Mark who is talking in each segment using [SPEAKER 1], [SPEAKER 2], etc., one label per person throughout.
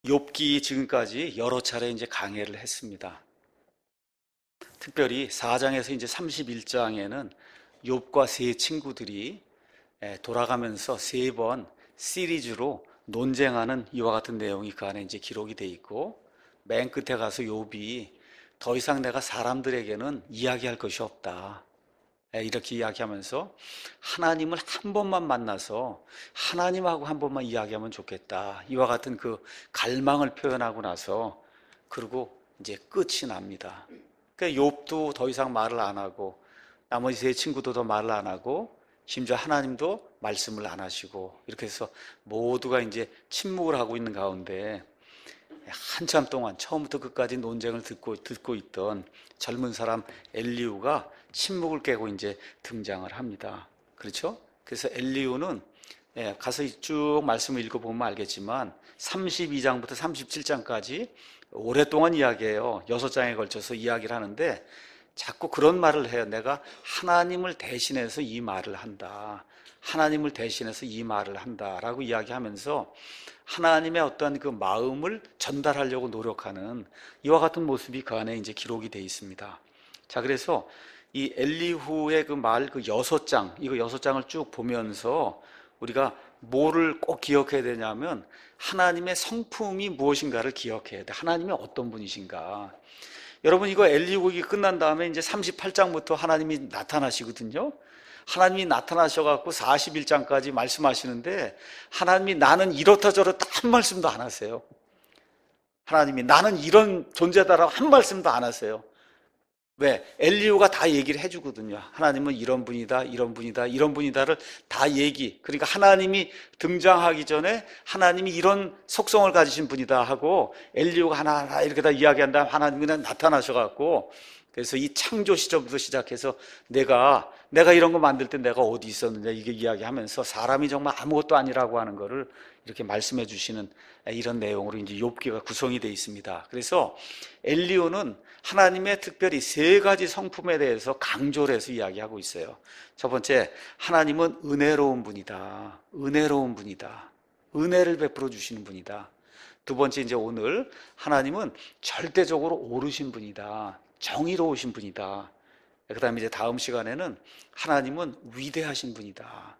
[SPEAKER 1] 욥기 지금까지 여러 차례 이제 강해를 했습니다. 특별히 4장에서 이제 31장에는 욥과 세 친구들이 돌아가면서 세 번 시리즈로 논쟁하는 이와 같은 내용이 그 안에 이제 기록이 돼 있고, 맨 끝에 가서 욥이 더 이상 내가 사람들에게는 이야기할 것이 없다, 이렇게 이야기하면서 하나님을 한 번만 만나서 하나님하고 한 번만 이야기하면 좋겠다, 이와 같은 그 갈망을 표현하고 나서 그리고 이제 끝이 납니다. 그러니까 욥도 더 이상 말을 안 하고 나머지 세 친구도 더 말을 안 하고 심지어 하나님도 말씀을 안 하시고, 이렇게 해서 모두가 이제 침묵을 하고 있는 가운데 한참 동안 처음부터 끝까지 논쟁을 듣고 있던 젊은 사람 엘리후가 침묵을 깨고 이제 등장을 합니다. 그렇죠? 그래서 엘리후는 가서 쭉 말씀을 읽어보면 알겠지만 32장부터 37장까지 오랫동안 이야기해요. 6장에 걸쳐서 이야기를 하는데 자꾸 그런 말을 해요. 내가 하나님을 대신해서 이 말을 한다, 하나님을 대신해서 이 말을 한다라고 이야기하면서 하나님의 어떤 그 마음을 전달하려고 노력하는 이와 같은 모습이 그 안에 이제 기록이 되어 있습니다. 자, 그래서 이 엘리후의 그 말, 그 6장, 이거 6장을 쭉 보면서 우리가 뭐를 꼭 기억해야 되냐면 하나님의 성품이 무엇인가를 기억해야 돼. 하나님이 어떤 분이신가. 여러분, 이거 엘리후기 끝난 다음에 이제 38장부터 하나님이 나타나시거든요. 하나님이 나타나셔갖고 41장까지 말씀하시는데 하나님이 나는 이렇다 저렇다 한 말씀도 안 하세요. 하나님이 나는 이런 존재다라고 한 말씀도 안 하세요. 왜? 엘리후가 다 얘기를 해주거든요. 하나님은 이런 분이다, 이런 분이다, 이런 분이다를 다 얘기. 그러니까 하나님이 등장하기 전에 하나님이 이런 속성을 가지신 분이다 하고 엘리후가 하나하나 이렇게 다 이야기한 다음 하나님이 그냥 나타나셔갖고, 그래서 이 창조 시절부터 시작해서 내가 이런 거 만들 때 내가 어디 있었느냐 이게 이야기하면서 사람이 정말 아무것도 아니라고 하는 거를 이렇게 말씀해 주시는 이런 내용으로 이제 욥기가 구성이 되어 있습니다. 그래서 엘리후는 하나님의 특별히 3가지 성품에 대해서 강조를 해서 이야기하고 있어요. 첫 번째, 하나님은 은혜로운 분이다. 은혜로운 분이다. 은혜를 베풀어 주시는 분이다. 두 번째, 이제 오늘 하나님은 절대적으로 옳으신 분이다. 정의로우신 분이다. 그 다음에 이제 다음 시간에는 하나님은 위대하신 분이다.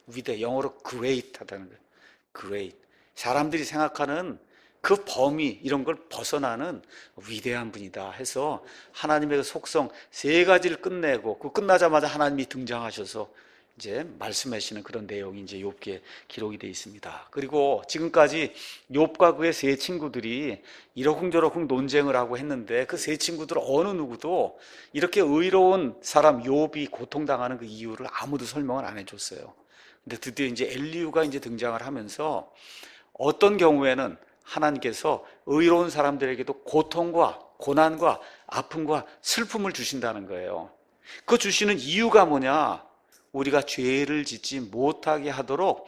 [SPEAKER 1] 영어로 great 하다는 거예요. great. 사람들이 생각하는 그 범위, 이런 걸 벗어나는 위대한 분이다 해서 하나님의 속성 3가지를 끝내고 그 끝나자마자 하나님이 등장하셔서 이제 말씀하시는 그런 내용이 이제 욥기에 기록이 되어 있습니다. 그리고 지금까지 욥과 그의 세 친구들이 이러쿵저러쿵 논쟁을 하고 했는데 그 세 친구들 어느 누구도 이렇게 의로운 사람 욥이 고통당하는 그 이유를 아무도 설명을 안 해줬어요. 근데 드디어 이제 엘리후가 이제 등장을 하면서 어떤 경우에는 하나님께서 의로운 사람들에게도 고통과 고난과 아픔과 슬픔을 주신다는 거예요. 그 주시는 이유가 뭐냐? 우리가 죄를 짓지 못하게 하도록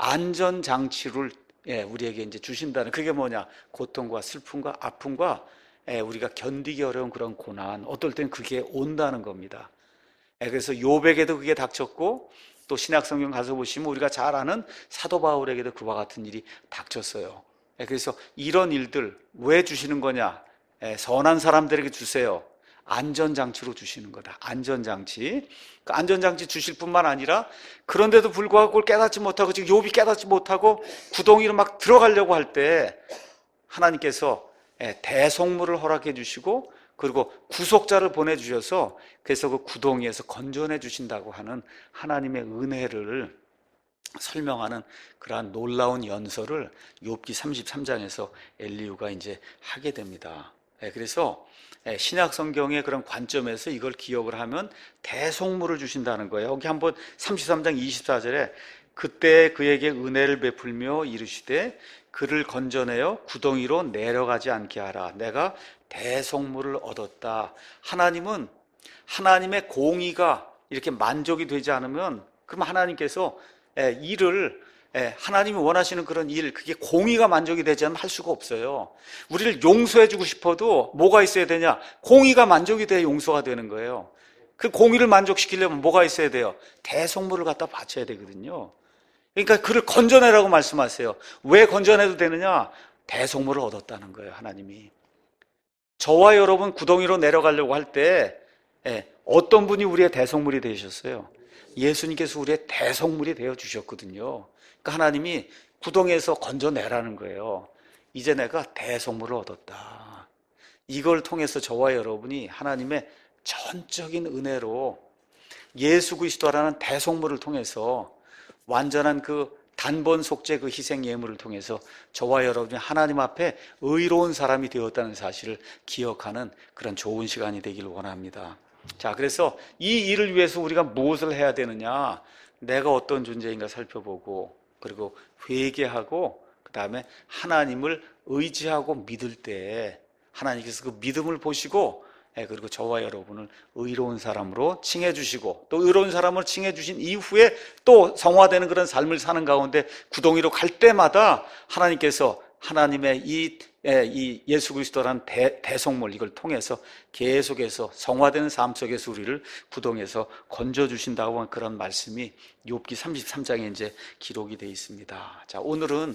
[SPEAKER 1] 안전장치를 우리에게 이제 주신다는, 그게 뭐냐? 고통과 슬픔과 아픔과 우리가 견디기 어려운 그런 고난, 어떨 땐 그게 온다는 겁니다. 그래서 욥에게도 그게 닥쳤고 또 신약성경 가서 보시면 우리가 잘 아는 사도 바울에게도 그와 같은 일이 닥쳤어요. 그래서 이런 일들 왜 주시는 거냐? 선한 사람들에게 주세요. 안전장치로 주시는 거다. 안전장치. 그 안전장치 주실 뿐만 아니라 그런데도 불구하고 그걸 깨닫지 못하고 지금 욥이 깨닫지 못하고 구덩이로 막 들어가려고 할 때 하나님께서 대속물을 허락해 주시고 그리고 구속자를 보내주셔서 그래서 그 구덩이에서 건져내 주신다고 하는 하나님의 은혜를 설명하는 그러한 놀라운 연설을 욥기 33장에서 엘리후가 이제 하게 됩니다. 그래서 신약 성경의 그런 관점에서 이걸 기억을 하면 대속물을 주신다는 거예요. 여기 한번 33장 24절에 그때 그에게 은혜를 베풀며 이르시되 그를 건져내어 구덩이로 내려가지 않게 하라. 내가 대속물을 얻었다. 하나님은 하나님의 공의가 이렇게 만족이 되지 않으면 그럼 하나님께서 일을 하나님이 원하시는 그런 일, 그게 공의가 만족이 되지 않으면 할 수가 없어요. 우리를 용서해주고 싶어도 뭐가 있어야 되냐? 공의가 만족이 돼야 용서가 되는 거예요. 그 공의를 만족시키려면 뭐가 있어야 돼요? 대속물을 갖다 바쳐야 되거든요. 그러니까 그를 건져내라고 말씀하세요. 왜 건져내도 되느냐? 대속물을 얻었다는 거예요. 하나님이. 저와 여러분 구덩이로 내려가려고 할 때 어떤 분이 우리의 대속물이 되셨어요? 예수님께서 우리의 대속물이 되어 주셨거든요. 그러니까 하나님이 구덩이에서 건져내라는 거예요. 이제 내가 대속물을 얻었다. 이걸 통해서 저와 여러분이 하나님의 전적인 은혜로 예수 그리스도라는 대속물을 통해서 완전한 그 단번 속죄 그 희생 예물을 통해서 저와 여러분이 하나님 앞에 의로운 사람이 되었다는 사실을 기억하는 그런 좋은 시간이 되기를 원합니다. 자, 그래서 이 일을 위해서 우리가 무엇을 해야 되느냐? 내가 어떤 존재인가 살펴보고, 그리고 회개하고, 그 다음에 하나님을 의지하고 믿을 때 하나님께서 그 믿음을 보시고, 그리고 저와 여러분을 의로운 사람으로 칭해 주시고, 또 의로운 사람으로 칭해 주신 이후에 또 성화되는 그런 삶을 사는 가운데 구덩이로 갈 때마다 하나님께서 하나님의 이 예수 그리스도라는 대속물, 이걸 통해서 계속해서 성화되는 삶 속에서 우리를 구덩이에서 건져주신다고 하는 그런 말씀이 욥기 33장에 이제 기록이 되어 있습니다. 자, 오늘은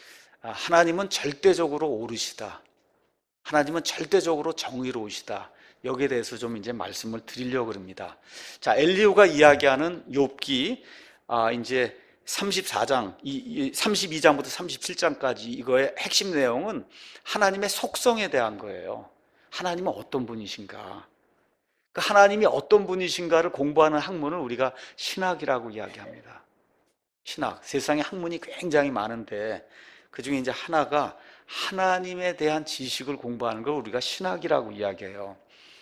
[SPEAKER 1] 하나님은 절대적으로 옳으시다, 하나님은 절대적으로 정의로우시다, 여기에 대해서 좀 이제 말씀을 드리려고 합니다. 자, 엘리후가 이야기하는 욥기 이제 34장, 32장부터 37장까지 이거의 핵심 내용은 하나님의 속성에 대한 거예요. 하나님은 어떤 분이신가? 그 하나님이 어떤 분이신가를 공부하는 학문을 우리가 신학이라고 이야기합니다. 신학, 세상에 학문이 굉장히 많은데 그 중에 이제 하나가 하나님에 대한 지식을 공부하는 걸 우리가 신학이라고 이야기해요.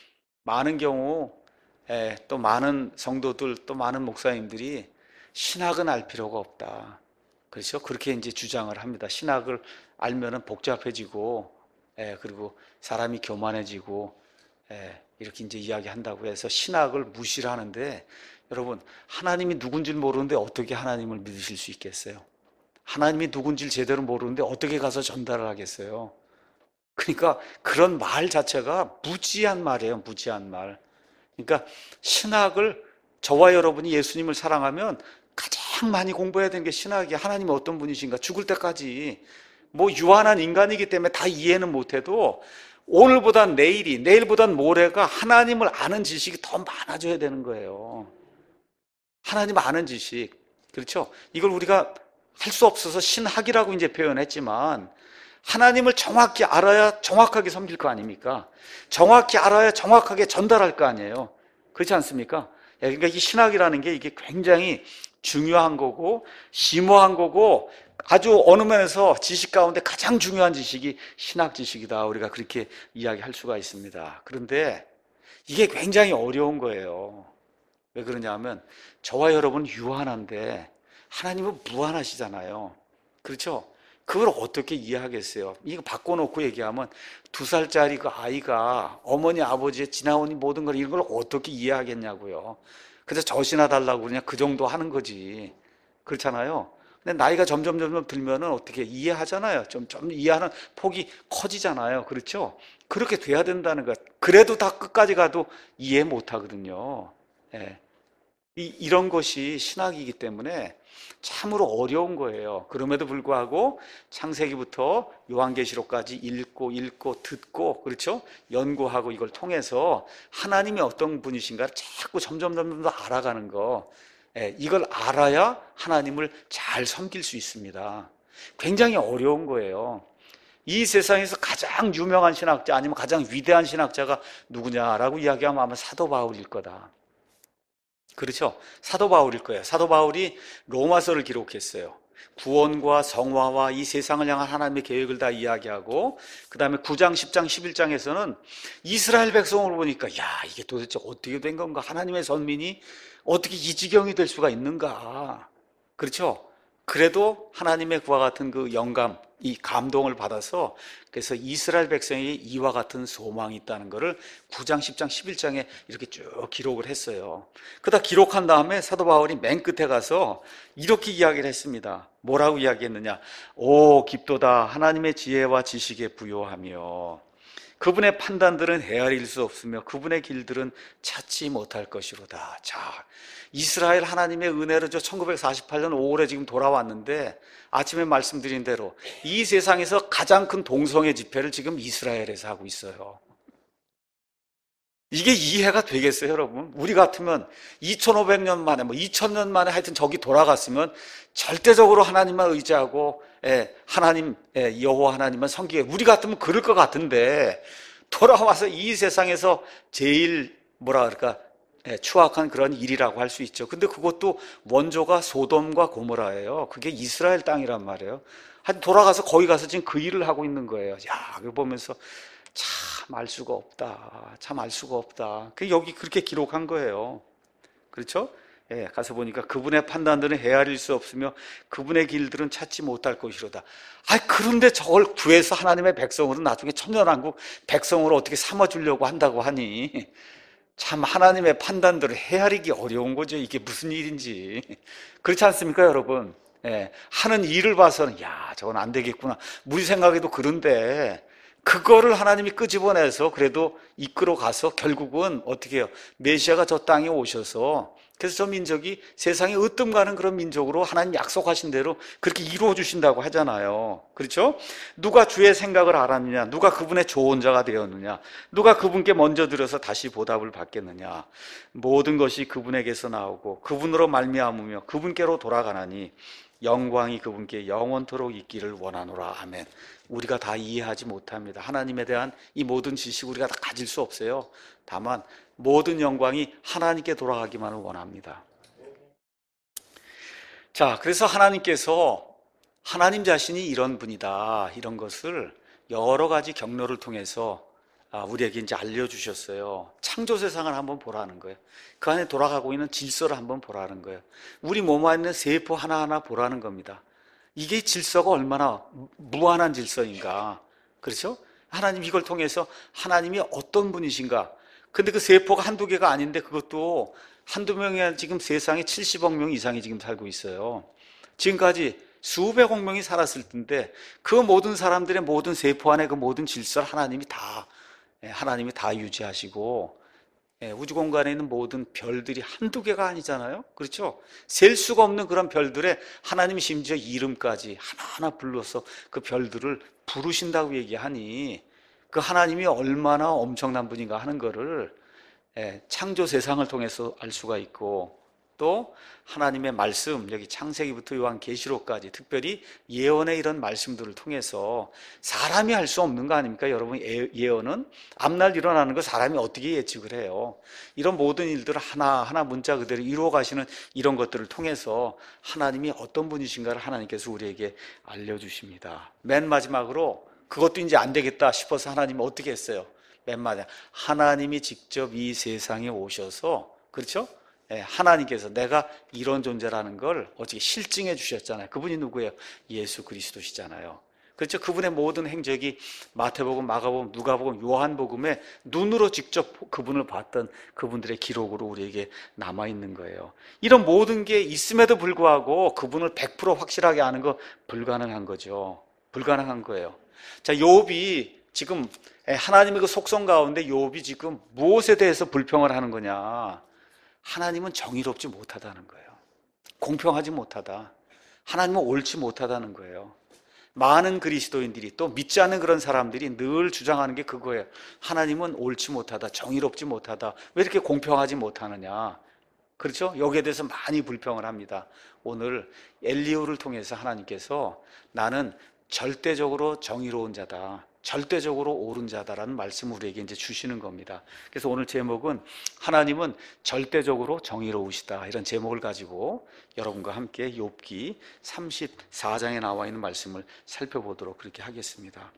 [SPEAKER 1] 많은 경우 또 많은 성도들, 또 많은 목사님들이 신학은 알 필요가 없다, 그렇죠? 그렇게 이제 주장을 합니다. 신학을 알면은 복잡해지고, 그리고 사람이 교만해지고, 이렇게 이제 이야기한다고 해서 신학을 무시를 하는데, 여러분, 하나님이 누군지를 모르는데 어떻게 하나님을 믿으실 수 있겠어요? 하나님이 누군지를 제대로 모르는데 어떻게 가서 전달을 하겠어요? 그러니까 그런 말 자체가 무지한 말이에요. 무지한 말. 그러니까 신학을, 저와 여러분이 예수님을 사랑하면 가장 많이 공부해야 되는 게 신학이야. 하나님이 어떤 분이신가, 죽을 때까지. 뭐 유한한 인간이기 때문에 다 이해는 못해도 오늘보단 내일이, 내일보단 모레가 하나님을 아는 지식이 더 많아져야 되는 거예요. 하나님 아는 지식, 그렇죠? 이걸 우리가 할 수 없어서 신학이라고 이제 표현했지만, 하나님을 정확히 알아야 정확하게 섬길 거 아닙니까? 정확히 알아야 정확하게 전달할 거 아니에요. 그렇지 않습니까? 그러니까 이 신학이라는 게 이게 굉장히 중요한 거고, 심오한 거고, 아주 어느 면에서 지식 가운데 가장 중요한 지식이 신학 지식이다, 우리가 그렇게 이야기할 수가 있습니다. 그런데 이게 굉장히 어려운 거예요. 왜 그러냐면 저와 여러분 유한한데 하나님은 무한하시잖아요. 그렇죠? 그걸 어떻게 이해하겠어요? 이거 바꿔놓고 얘기하면 2살짜리 그 아이가 어머니 아버지의 지나온 모든 걸, 이런 걸 어떻게 이해하겠냐고요. 그래서 젖이나 달라고 그냥 그 정도 하는 거지. 그렇잖아요. 근데 나이가 점점 들면은 어떻게 이해하잖아요. 좀 이해하는 폭이 커지잖아요. 그렇죠? 그렇게 돼야 된다는 것. 그래도 다 끝까지 가도 이해 못 하거든요. 이런 것이 신학이기 때문에 참으로 어려운 거예요. 그럼에도 불구하고 창세기부터 요한계시록까지 읽고 듣고, 그렇죠? 연구하고 이걸 통해서 하나님이 어떤 분이신가를 자꾸 점점 더 알아가는 거, 이걸 알아야 하나님을 잘 섬길 수 있습니다. 굉장히 어려운 거예요. 이 세상에서 가장 유명한 신학자, 아니면 가장 위대한 신학자가 누구냐라고 이야기하면 아마 사도 바울일 거다. 그렇죠? 사도 바울일 거예요. 사도 바울이 로마서를 기록했어요. 구원과 성화와 이 세상을 향한 하나님의 계획을 다 이야기하고, 그 다음에 9장, 10장, 11장에서는 이스라엘 백성을 보니까, 야, 이게 도대체 어떻게 된 건가? 하나님의 선민이 어떻게 이 지경이 될 수가 있는가? 그렇죠? 그래도 하나님의 그와 같은 그 영감, 이 감동을 받아서, 그래서 이스라엘 백성이 이와 같은 소망이 있다는 것을 9장, 10장, 11장에 이렇게 쭉 기록을 했어요. 그러다 기록한 다음에 사도 바울이 맨 끝에 가서 이렇게 이야기를 했습니다. 뭐라고 이야기했느냐? 오, 깊도다 하나님의 지혜와 지식에 부요하며. 그분의 판단들은 헤아릴 수 없으며 그분의 길들은 찾지 못할 것이로다. 자, 이스라엘 하나님의 은혜로 1948년 5월에 지금 돌아왔는데 아침에 말씀드린 대로 이 세상에서 가장 큰 동성애 집회를 지금 이스라엘에서 하고 있어요. 이게 이해가 되겠어요, 여러분? 우리 같으면 2500년 만에, 2000년 만에 하여튼 저기 돌아갔으면 절대적으로 하나님만 의지하고, 하나님, 여호와 하나님만 섬기게. 우리 같으면 그럴 것 같은데, 돌아와서 이 세상에서 제일, 추악한 그런 일이라고 할 수 있죠. 근데 그것도 원조가 소돔과 고모라예요. 그게 이스라엘 땅이란 말이에요. 하여튼 돌아가서 거기 가서 지금 그 일을 하고 있는 거예요. 야, 그거 보면서 참 알 수가 없다. 참 알 수가 없다. 여기 그렇게 기록한 거예요. 그렇죠? 예, 가서 보니까 그분의 판단들은 헤아릴 수 없으며 그분의 길들은 찾지 못할 것이로다. 그런데 저걸 구해서 하나님의 백성으로 나중에 천년왕국 백성으로 어떻게 삼아주려고 한다고 하니 참 하나님의 판단들을 헤아리기 어려운 거죠. 이게 무슨 일인지. 그렇지 않습니까, 여러분? 예, 하는 일을 봐서는 야, 저건 안 되겠구나. 우리 생각에도 그런데 그거를 하나님이 끄집어내서 그래도 이끌어 가서 결국은 어떻게 해요? 메시아가 저 땅에 오셔서 그래서 저 민족이 세상에 으뜸 가는 그런 민족으로 하나님 약속하신 대로 그렇게 이루어 주신다고 하잖아요. 그렇죠? 누가 주의 생각을 알았느냐? 누가 그분의 조언자가 되었느냐? 누가 그분께 먼저 들어서 다시 보답을 받겠느냐? 모든 것이 그분에게서 나오고 그분으로 말미암으며 그분께로 돌아가나니 영광이 그분께 영원토록 있기를 원하노라. 아멘. 우리가 다 이해하지 못합니다. 하나님에 대한 이 모든 지식을 우리가 다 가질 수 없어요. 다만 모든 영광이 하나님께 돌아가기만을 원합니다. 자, 그래서 하나님께서 하나님 자신이 이런 분이다, 이런 것을 여러 가지 경로를 통해서 우리에게 이제 알려주셨어요. 창조 세상을 한번 보라는 거예요. 그 안에 돌아가고 있는 질서를 한번 보라는 거예요. 우리 몸 안에 있는 세포 하나하나 보라는 겁니다. 이게 질서가 얼마나 무한한 질서인가. 그렇죠? 하나님 이걸 통해서 하나님이 어떤 분이신가. 근데 그 세포가 한두 개가 아닌데 그것도 한두 명이 지금 세상에 70억 명 이상이 지금 살고 있어요. 지금까지 수백억 명이 살았을 텐데 그 모든 사람들의 모든 세포 안에 그 모든 질서를 하나님이 다 유지하시고, 우주 공간에 있는 모든 별들이 한두 개가 아니잖아요. 그렇죠? 셀 수가 없는 그런 별들에 하나님이 심지어 이름까지 하나하나 불러서 그 별들을 부르신다고 얘기하니 그 하나님이 얼마나 엄청난 분인가 하는 거를 창조 세상을 통해서 알 수가 있고, 또 하나님의 말씀, 여기 창세기부터 요한계시록까지 특별히 예언의 이런 말씀들을 통해서 사람이 할 수 없는 거 아닙니까? 여러분, 예언은 앞날 일어나는 걸 사람이 어떻게 예측을 해요? 이런 모든 일들을 하나하나 문자 그대로 이루어 가시는 이런 것들을 통해서 하나님이 어떤 분이신가를 하나님께서 우리에게 알려주십니다. 맨 마지막으로 그것도 이제 안 되겠다 싶어서 하나님은 어떻게 했어요? 맨 마지막 하나님이 직접 이 세상에 오셔서, 그렇죠? 하나님께서 내가 이런 존재라는 걸 어떻게 실증해 주셨잖아요. 그분이 누구예요? 예수 그리스도시잖아요. 그렇죠? 그분의 모든 행적이 마태복음, 마가복음, 누가복음, 요한복음에 눈으로 직접 그분을 봤던 그분들의 기록으로 우리에게 남아있는 거예요. 이런 모든 게 있음에도 불구하고 그분을 100% 확실하게 아는 거 불가능한 거죠. 불가능한 거예요. 자, 욥이 지금 하나님의 그 속성 가운데 욥이 지금 무엇에 대해서 불평을 하는 거냐? 하나님은 정의롭지 못하다는 거예요. 공평하지 못하다. 하나님은 옳지 못하다는 거예요. 많은 그리스도인들이 또 믿지 않는 그런 사람들이 늘 주장하는 게 그거예요. 하나님은 옳지 못하다. 정의롭지 못하다. 왜 이렇게 공평하지 못하느냐. 그렇죠? 여기에 대해서 많이 불평을 합니다. 오늘 엘리후를 통해서 하나님께서 나는 절대적으로 정의로운 자다. 절대적으로 옳은 자다라는 말씀을 우리에게 이제 주시는 겁니다. 그래서 오늘 제목은 하나님은 절대적으로 정의로우시다, 이런 제목을 가지고 여러분과 함께 욥기 34장에 나와 있는 말씀을 살펴보도록 그렇게 하겠습니다.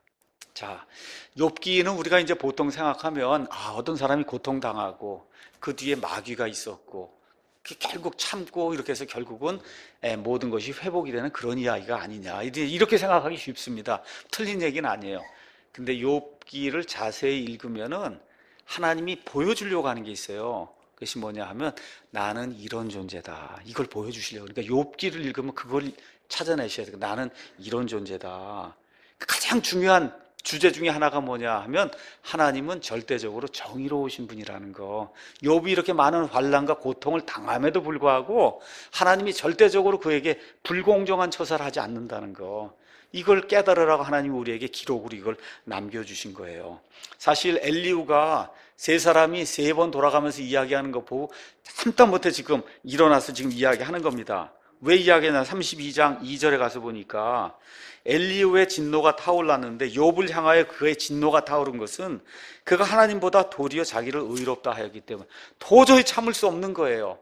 [SPEAKER 1] 자, 욥기는 우리가 이제 보통 생각하면 어떤 사람이 고통당하고 그 뒤에 마귀가 있었고 결국 참고 이렇게 해서 결국은 모든 것이 회복이 되는 그런 이야기가 아니냐, 이렇게 생각하기 쉽습니다. 틀린 얘기는 아니에요. 근데 욥기를 자세히 읽으면은 하나님이 보여주려고 하는 게 있어요. 그것이 뭐냐 하면 나는 이런 존재다, 이걸 보여주시려고. 그러니까 욥기를 읽으면 그걸 찾아내셔야 돼요. 나는 이런 존재다. 가장 중요한 주제 중에 하나가 뭐냐 하면 하나님은 절대적으로 정의로우신 분이라는 거. 욥이 이렇게 많은 환난과 고통을 당함에도 불구하고 하나님이 절대적으로 그에게 불공정한 처사를 하지 않는다는 거. 이걸 깨달으라고 하나님이 우리에게 기록으로 이걸 남겨주신 거예요. 사실 엘리후가 세 사람이 세 번 돌아가면서 이야기하는 거 보고 한땀 못해 지금 일어나서 지금 이야기하는 겁니다. 왜 이야기하냐? 32장 2절에 가서 보니까 엘리후의 진노가 타올랐는데 욥을 향하여 그의 진노가 타오른 것은 그가 하나님보다 도리어 자기를 의롭다 하였기 때문에 도저히 참을 수 없는 거예요.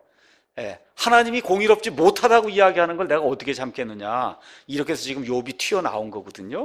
[SPEAKER 1] 하나님이 공의롭지 못하다고 이야기하는 걸 내가 어떻게 참겠느냐, 이렇게 해서 지금 욥이 튀어나온 거거든요.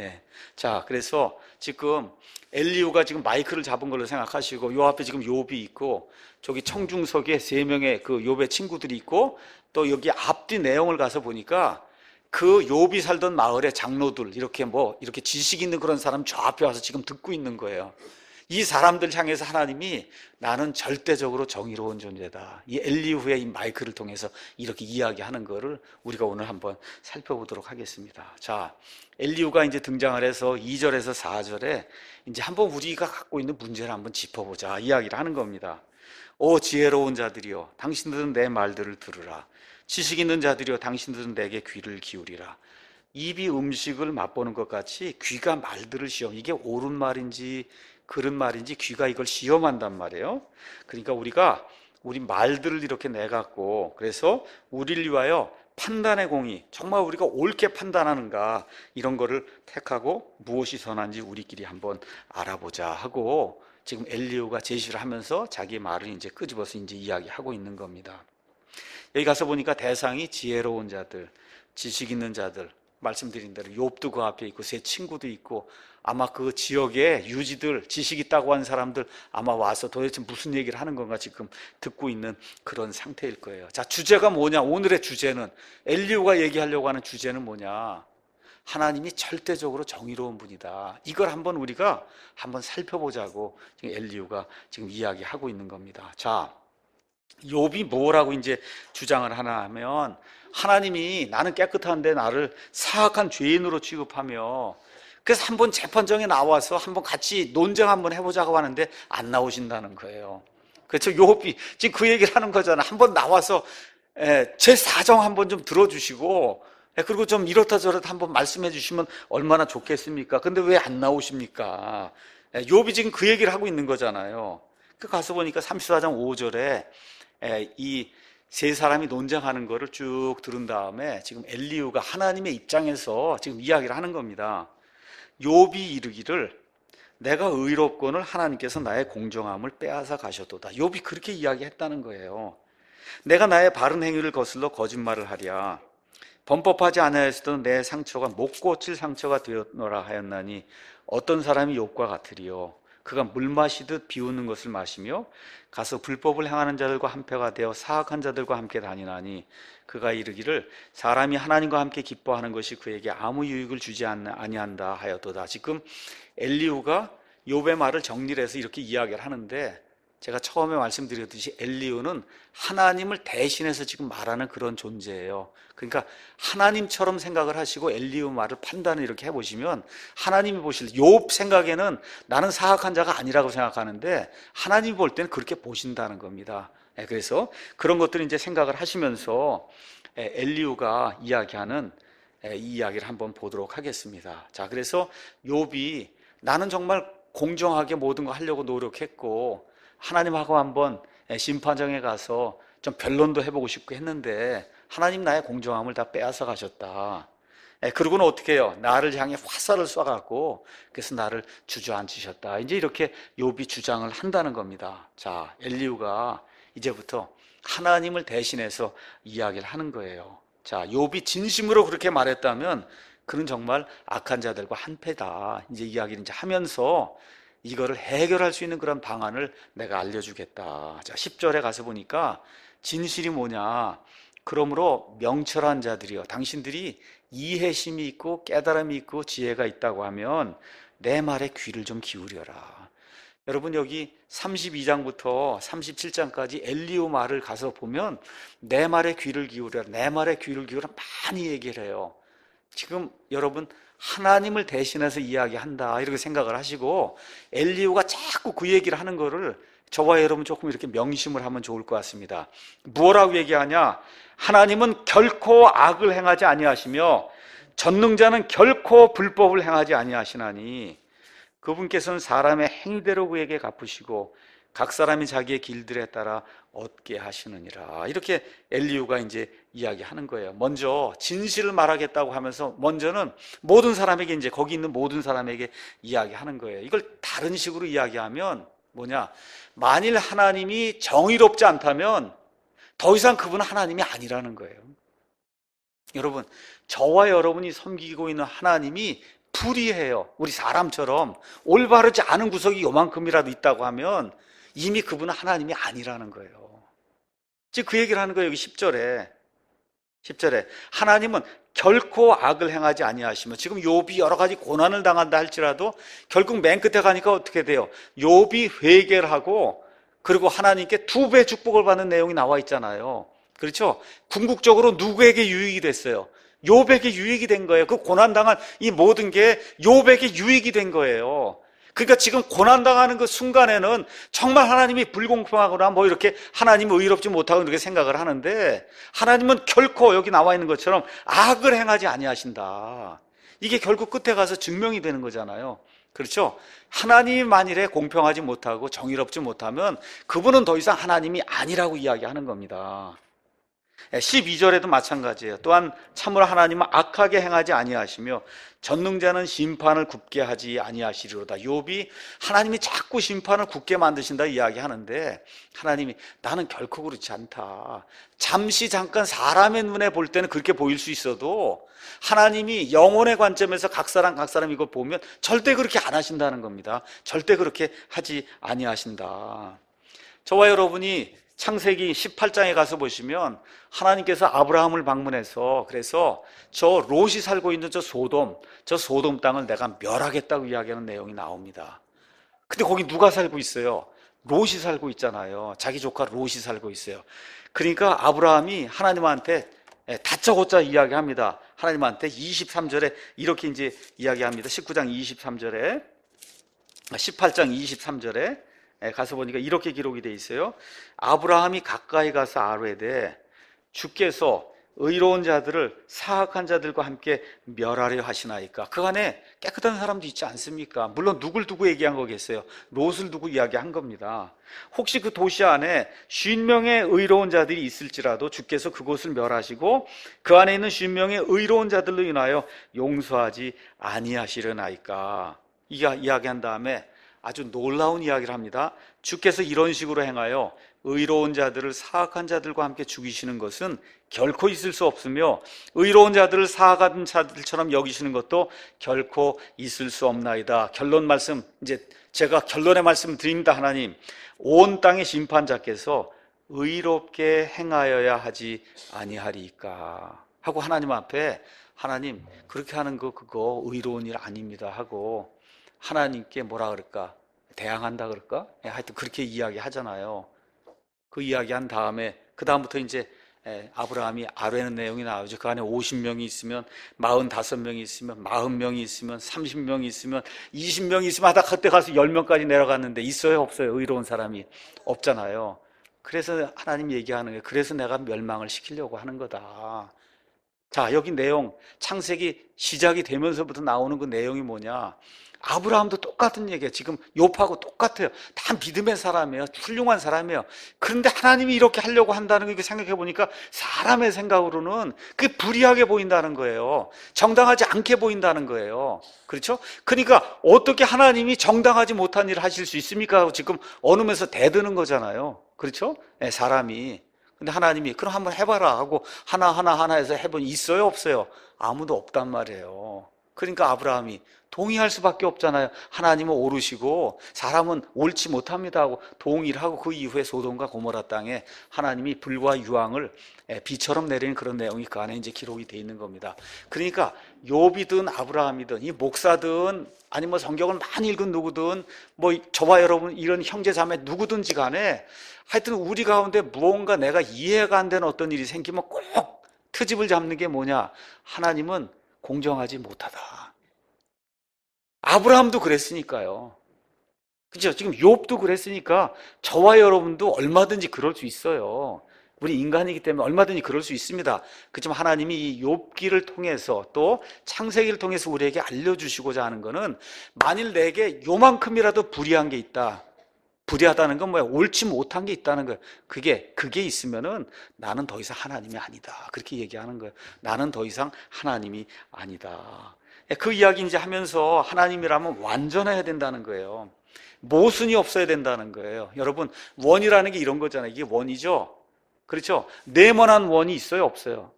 [SPEAKER 1] 자, 그래서 지금 엘리후가 지금 마이크를 잡은 걸로 생각하시고, 요 앞에 지금 욥이 있고, 저기 청중석에 세 명의 그 욥의 친구들이 있고, 또 여기 앞뒤 내용을 가서 보니까 그 욥이 살던 마을의 장로들, 이렇게 지식 있는 그런 사람 저 앞에 와서 지금 듣고 있는 거예요. 이 사람들 향해서 하나님이 나는 절대적으로 정의로운 존재다, 이 엘리후의 이 마이크를 통해서 이렇게 이야기하는 거를 우리가 오늘 한번 살펴보도록 하겠습니다. 자, 엘리후가 이제 등장을 해서 2절에서 4절에 이제 한번 우리가 갖고 있는 문제를 한번 짚어보자 이야기를 하는 겁니다. 오 지혜로운 자들이여, 당신들은 내 말들을 들으라. 지식 있는 자들이여, 당신들은 내게 귀를 기울이라. 입이 음식을 맛보는 것 같이 귀가 말들을 시험, 이게 옳은 말인지 그런 말인지 귀가 이걸 시험한단 말이에요. 그러니까 우리가 우리 말들을 이렇게 내갖고, 그래서 우리를 위하여 판단의 공의, 정말 우리가 옳게 판단하는가, 이런 거를 택하고 무엇이 선한지 우리끼리 한번 알아보자 하고 지금 엘리후가 제시를 하면서 자기 말을 이제 끄집어서 이제 이야기하고 있는 겁니다. 여기 가서 보니까 대상이 지혜로운 자들, 지식 있는 자들, 말씀드린 대로 욥도 그 앞에 있고 세 친구도 있고, 아마 그 지역에 유지들, 지식 있다고 하는 사람들 아마 와서 도대체 무슨 얘기를 하는 건가 지금 듣고 있는 그런 상태일 거예요. 자, 주제가 뭐냐? 오늘의 주제는, 엘리후가 얘기하려고 하는 주제는 뭐냐? 하나님이 절대적으로 정의로운 분이다. 이걸 한번 우리가 한번 살펴보자고 지금 엘리후가 지금 이야기하고 있는 겁니다. 자, 욥이 뭐라고 이제 주장을 하나 하면, 하나님이 나는 깨끗한데 나를 사악한 죄인으로 취급하며, 그래서 한번 재판정에 나와서 한번 같이 논쟁 한번 해보자고 하는데 안 나오신다는 거예요. 그렇죠? 욥이 지금 그 얘기를 하는 거잖아. 한번 나와서 제 사정 한번 좀 들어주시고, 그리고 좀 이렇다 저렇다 한번 말씀해 주시면 얼마나 좋겠습니까? 근데 왜 안 나오십니까? 욥이 지금 그 얘기를 하고 있는 거잖아요. 그 가서 보니까 34장 5절에 이 세 사람이 논쟁하는 거를 쭉 들은 다음에 지금 엘리후가 하나님의 입장에서 지금 이야기를 하는 겁니다. 욥이 이르기를 내가 의롭거늘 하나님께서 나의 공정함을 빼앗아 가셨도다. 욥이 그렇게 이야기했다는 거예요. 내가 나의 바른 행위를 거슬러 거짓말을 하랴. 범법하지 아니하였으던 내 상처가 못 고칠 상처가 되었노라 하였나니 어떤 사람이 욥과 같으리요. 그가 물 마시듯 비웃는 것을 마시며 가서 불법을 행하는 자들과 한패가 되어 사악한 자들과 함께 다니나니 그가 이르기를 사람이 하나님과 함께 기뻐하는 것이 그에게 아무 유익을 주지 아니한다 하였도다. 지금 엘리후가 욥의 말을 정리를 해서 이렇게 이야기를 하는데, 제가 처음에 말씀드렸듯이 엘리후는 하나님을 대신해서 지금 말하는 그런 존재예요. 그러니까 하나님처럼 생각을 하시고 엘리후 말을 판단을 이렇게 해보시면, 하나님이 보실 욥 생각에는 나는 사악한 자가 아니라고 생각하는데 하나님이 볼 때는 그렇게 보신다는 겁니다. 그래서 그런 것들을 이제 생각을 하시면서 엘리후가 이야기하는 이 이야기를 한번 보도록 하겠습니다. 자, 그래서 욥이 나는 정말 공정하게 모든 거 하려고 노력했고 하나님하고 한번 심판정에 가서 좀 변론도 해보고 싶고 했는데 하나님 나의 공정함을 다 빼앗아 가셨다. 그러고는 어떻게 해요? 나를 향해 화살을 쏴갖고 그래서 나를 주저앉히셨다. 이제 이렇게 욥이 주장을 한다는 겁니다. 자, 엘리후가 이제부터 하나님을 대신해서 이야기를 하는 거예요. 자, 욥이 진심으로 그렇게 말했다면 그는 정말 악한 자들과 한패다. 이제 이야기를 이제 하면서 이거를 해결할 수 있는 그런 방안을 내가 알려주겠다. 자, 10절에 가서 보니까 진실이 뭐냐? 그러므로 명철한 자들이여, 당신들이 이해심이 있고 깨달음이 있고 지혜가 있다고 하면 내 말에 귀를 좀 기울여라. 여러분, 여기 32장부터 37장까지 엘리후 말을 가서 보면 내 말에 귀를 기울여라, 내 말에 귀를 기울여라 많이 얘기를 해요. 지금 여러분 하나님을 대신해서 이야기한다 이렇게 생각을 하시고 엘리후가 자꾸 그 얘기를 하는 거를 저와 여러분 조금 이렇게 명심을 하면 좋을 것 같습니다. 뭐라고 얘기하냐? 하나님은 결코 악을 행하지 아니하시며 전능자는 결코 불법을 행하지 아니하시나니 그분께서는 사람의 행위대로 그에게 갚으시고 각 사람이 자기의 길들에 따라 얻게 하시느니라. 이렇게 엘리후가 이제 이야기하는 거예요. 먼저 진실을 말하겠다고 하면서 먼저는 모든 사람에게 이제 거기 있는 모든 사람에게 이야기하는 거예요. 이걸 다른 식으로 이야기하면 뭐냐? 만일 하나님이 정의롭지 않다면 더 이상 그분은 하나님이 아니라는 거예요. 여러분, 저와 여러분이 섬기고 있는 하나님이 불의해요. 우리 사람처럼 올바르지 않은 구석이 요만큼이라도 있다고 하면 이미 그분은 하나님이 아니라는 거예요. 지금 그 얘기를 하는 거예요. 여기 10절에 하나님은 결코 악을 행하지 아니하시며, 지금 욥이 여러 가지 고난을 당한다 할지라도 결국 맨 끝에 가니까 어떻게 돼요? 욥이 회개를 하고 그리고 하나님께 2배 축복을 받는 내용이 나와 있잖아요. 그렇죠? 궁극적으로 누구에게 유익이 됐어요? 욥에게 유익이 된 거예요. 그 고난당한 이 모든 게 욥에게 유익이 된 거예요. 그러니까 지금 고난당하는 그 순간에는 정말 하나님이 불공평하거나 뭐 이렇게 하나님이 의롭지 못하고 이렇게 생각을 하는데, 하나님은 결코 여기 나와 있는 것처럼 악을 행하지 아니하신다. 이게 결국 끝에 가서 증명이 되는 거잖아요. 그렇죠? 하나님이 만일에 공평하지 못하고 정의롭지 못하면 그분은 더 이상 하나님이 아니라고 이야기하는 겁니다. 12절에도 마찬가지예요. 또한 참으로 하나님은 악하게 행하지 아니하시며 전능자는 심판을 굽게 하지 아니하시리로다. 욥이 하나님이 자꾸 심판을 굽게 만드신다 이야기하는데, 하나님이 나는 결코 그렇지 않다. 잠시 잠깐 사람의 눈에 볼 때는 그렇게 보일 수 있어도 하나님이 영혼의 관점에서 각 사람 이걸 보면 절대 그렇게 안 하신다는 겁니다. 절대 그렇게 하지 아니하신다. 저와 여러분이 창세기 18장에 가서 보시면 하나님께서 아브라함을 방문해서 그래서 저 롯이 살고 있는 저 소돔 땅을 내가 멸하겠다고 이야기하는 내용이 나옵니다. 근데 거기 누가 살고 있어요? 롯이 살고 있잖아요. 자기 조카 롯이 살고 있어요. 그러니까 아브라함이 하나님한테 다짜고짜 이야기합니다. 하나님한테 23절에 이렇게 이제 이야기합니다. 19장 23절에 18장 23절에 가서 보니까 이렇게 기록이 돼 있어요. 아브라함이 가까이 가서 아뢰되 주께서 의로운 자들을 사악한 자들과 함께 멸하려 하시나이까. 그 안에 깨끗한 사람도 있지 않습니까? 물론 누굴 두고 얘기한 거겠어요? 롯을 두고 이야기한 겁니다. 혹시 그 도시 안에 50명의 의로운 자들이 있을지라도 주께서 그곳을 멸하시고 그 안에 있는 50명의 의로운 자들로 인하여 용서하지 아니하시려나이까. 이야기한 다음에 아주 놀라운 이야기를 합니다. 주께서 이런 식으로 행하여 의로운 자들을 사악한 자들과 함께 죽이시는 것은 결코 있을 수 없으며 의로운 자들을 사악한 자들처럼 여기시는 것도 결코 있을 수 없나이다. 결론 말씀, 이제 제가 결론의 말씀 드립니다. 하나님, 온 땅의 심판자께서 의롭게 행하여야 하지 아니하리까 하고 하나님 앞에, 하나님 그렇게 하는 거 그거 의로운 일 아닙니다 하고 하나님께 뭐라 그럴까? 대항한다 그럴까? 하여튼 그렇게 이야기하잖아요. 그 이야기한 다음에 그 다음부터 이제 아브라함이 아뢰는 내용이 나오죠. 그 안에 50명이 있으면 45명이 있으면 40명이 있으면 30명이 있으면 20명이 있으면 하다 그때 가서 10명까지 내려갔는데 있어요 없어요? 의로운 사람이 없잖아요. 그래서 하나님 얘기하는 거예요. 그래서 내가 멸망을 시키려고 하는 거다. 자, 여기 내용, 창세기 시작이 되면서부터 나오는 그 내용이 뭐냐? 아브라함도 똑같은 얘기예요. 지금 욥하고 똑같아요. 다 믿음의 사람이에요. 훌륭한 사람이에요. 그런데 하나님이 이렇게 하려고 한다는 거 생각해 보니까 사람의 생각으로는 그게 불의하게 보인다는 거예요. 정당하지 않게 보인다는 거예요. 그렇죠? 그러니까 어떻게 하나님이 정당하지 못한 일을 하실 수 있습니까? 하고 지금 언으면서 대드는 거잖아요. 그렇죠? 네, 사람이. 근데 하나님이 그럼 한번 해봐라 하고 하나 해서 해보니 있어요 없어요? 아무도 없단 말이에요. 그러니까 아브라함이 동의할 수밖에 없잖아요. 하나님은 오르시고 사람은 옳지 못합니다 하고 동의를 하고 그 이후에 소돔과 고모라 땅에 하나님이 불과 유황을 비처럼 내리는 그런 내용이 그 안에 이제 기록이 돼 있는 겁니다. 그러니까 욥이든 아브라함이든 이 목사든 아니 뭐 성경을 많이 읽은 누구든 뭐 저와 여러분 이런 형제 자매 누구든지 간에 하여튼 우리 가운데 무언가 내가 이해가 안 되는 어떤 일이 생기면 꼭 트집을 잡는 게 뭐냐? 하나님은 공정하지 못하다. 아브라함도 그랬으니까요. 그죠? 지금 욥도 그랬으니까 저와 여러분도 얼마든지 그럴 수 있어요. 우리 인간이기 때문에 얼마든지 그럴 수 있습니다. 그렇지만 하나님이 이 욥기를 통해서 또 창세기를 통해서 우리에게 알려주시고자 하는 것은 만일 내게 요만큼이라도 불의한 게 있다. 불의하다는 건 뭐야? 옳지 못한 게 있다는 거예요. 그게 있으면은 나는 더 이상 하나님이 아니다. 그렇게 얘기하는 거예요. 나는 더 이상 하나님이 아니다. 그 이야기 이제 하면서 하나님이라면 완전해야 된다는 거예요. 모순이 없어야 된다는 거예요. 여러분, 원이라는 게 이런 거잖아요. 이게 원이죠? 그렇죠? 네모난 원이 있어요? 없어요?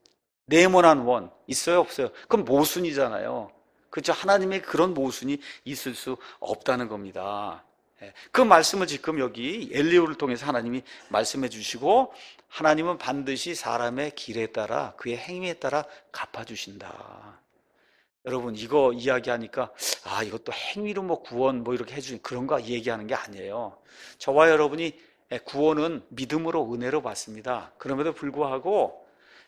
[SPEAKER 1] 네모난 원 있어요? 없어요? 그럼 모순이잖아요. 그렇죠? 하나님의 그런 모순이 있을 수 없다는 겁니다. 그 말씀을 지금 여기 엘리야를 통해서 하나님이 말씀해 주시고, 하나님은 반드시 사람의 길에 따라 그의 행위에 따라 갚아주신다. 여러분, 이거 이야기하니까 이것도 행위로 뭐 구원 뭐 이렇게 해주는 그런 거 얘기하는 게 아니에요. 저와 여러분이 구원은 믿음으로 은혜로 받습니다. 그럼에도 불구하고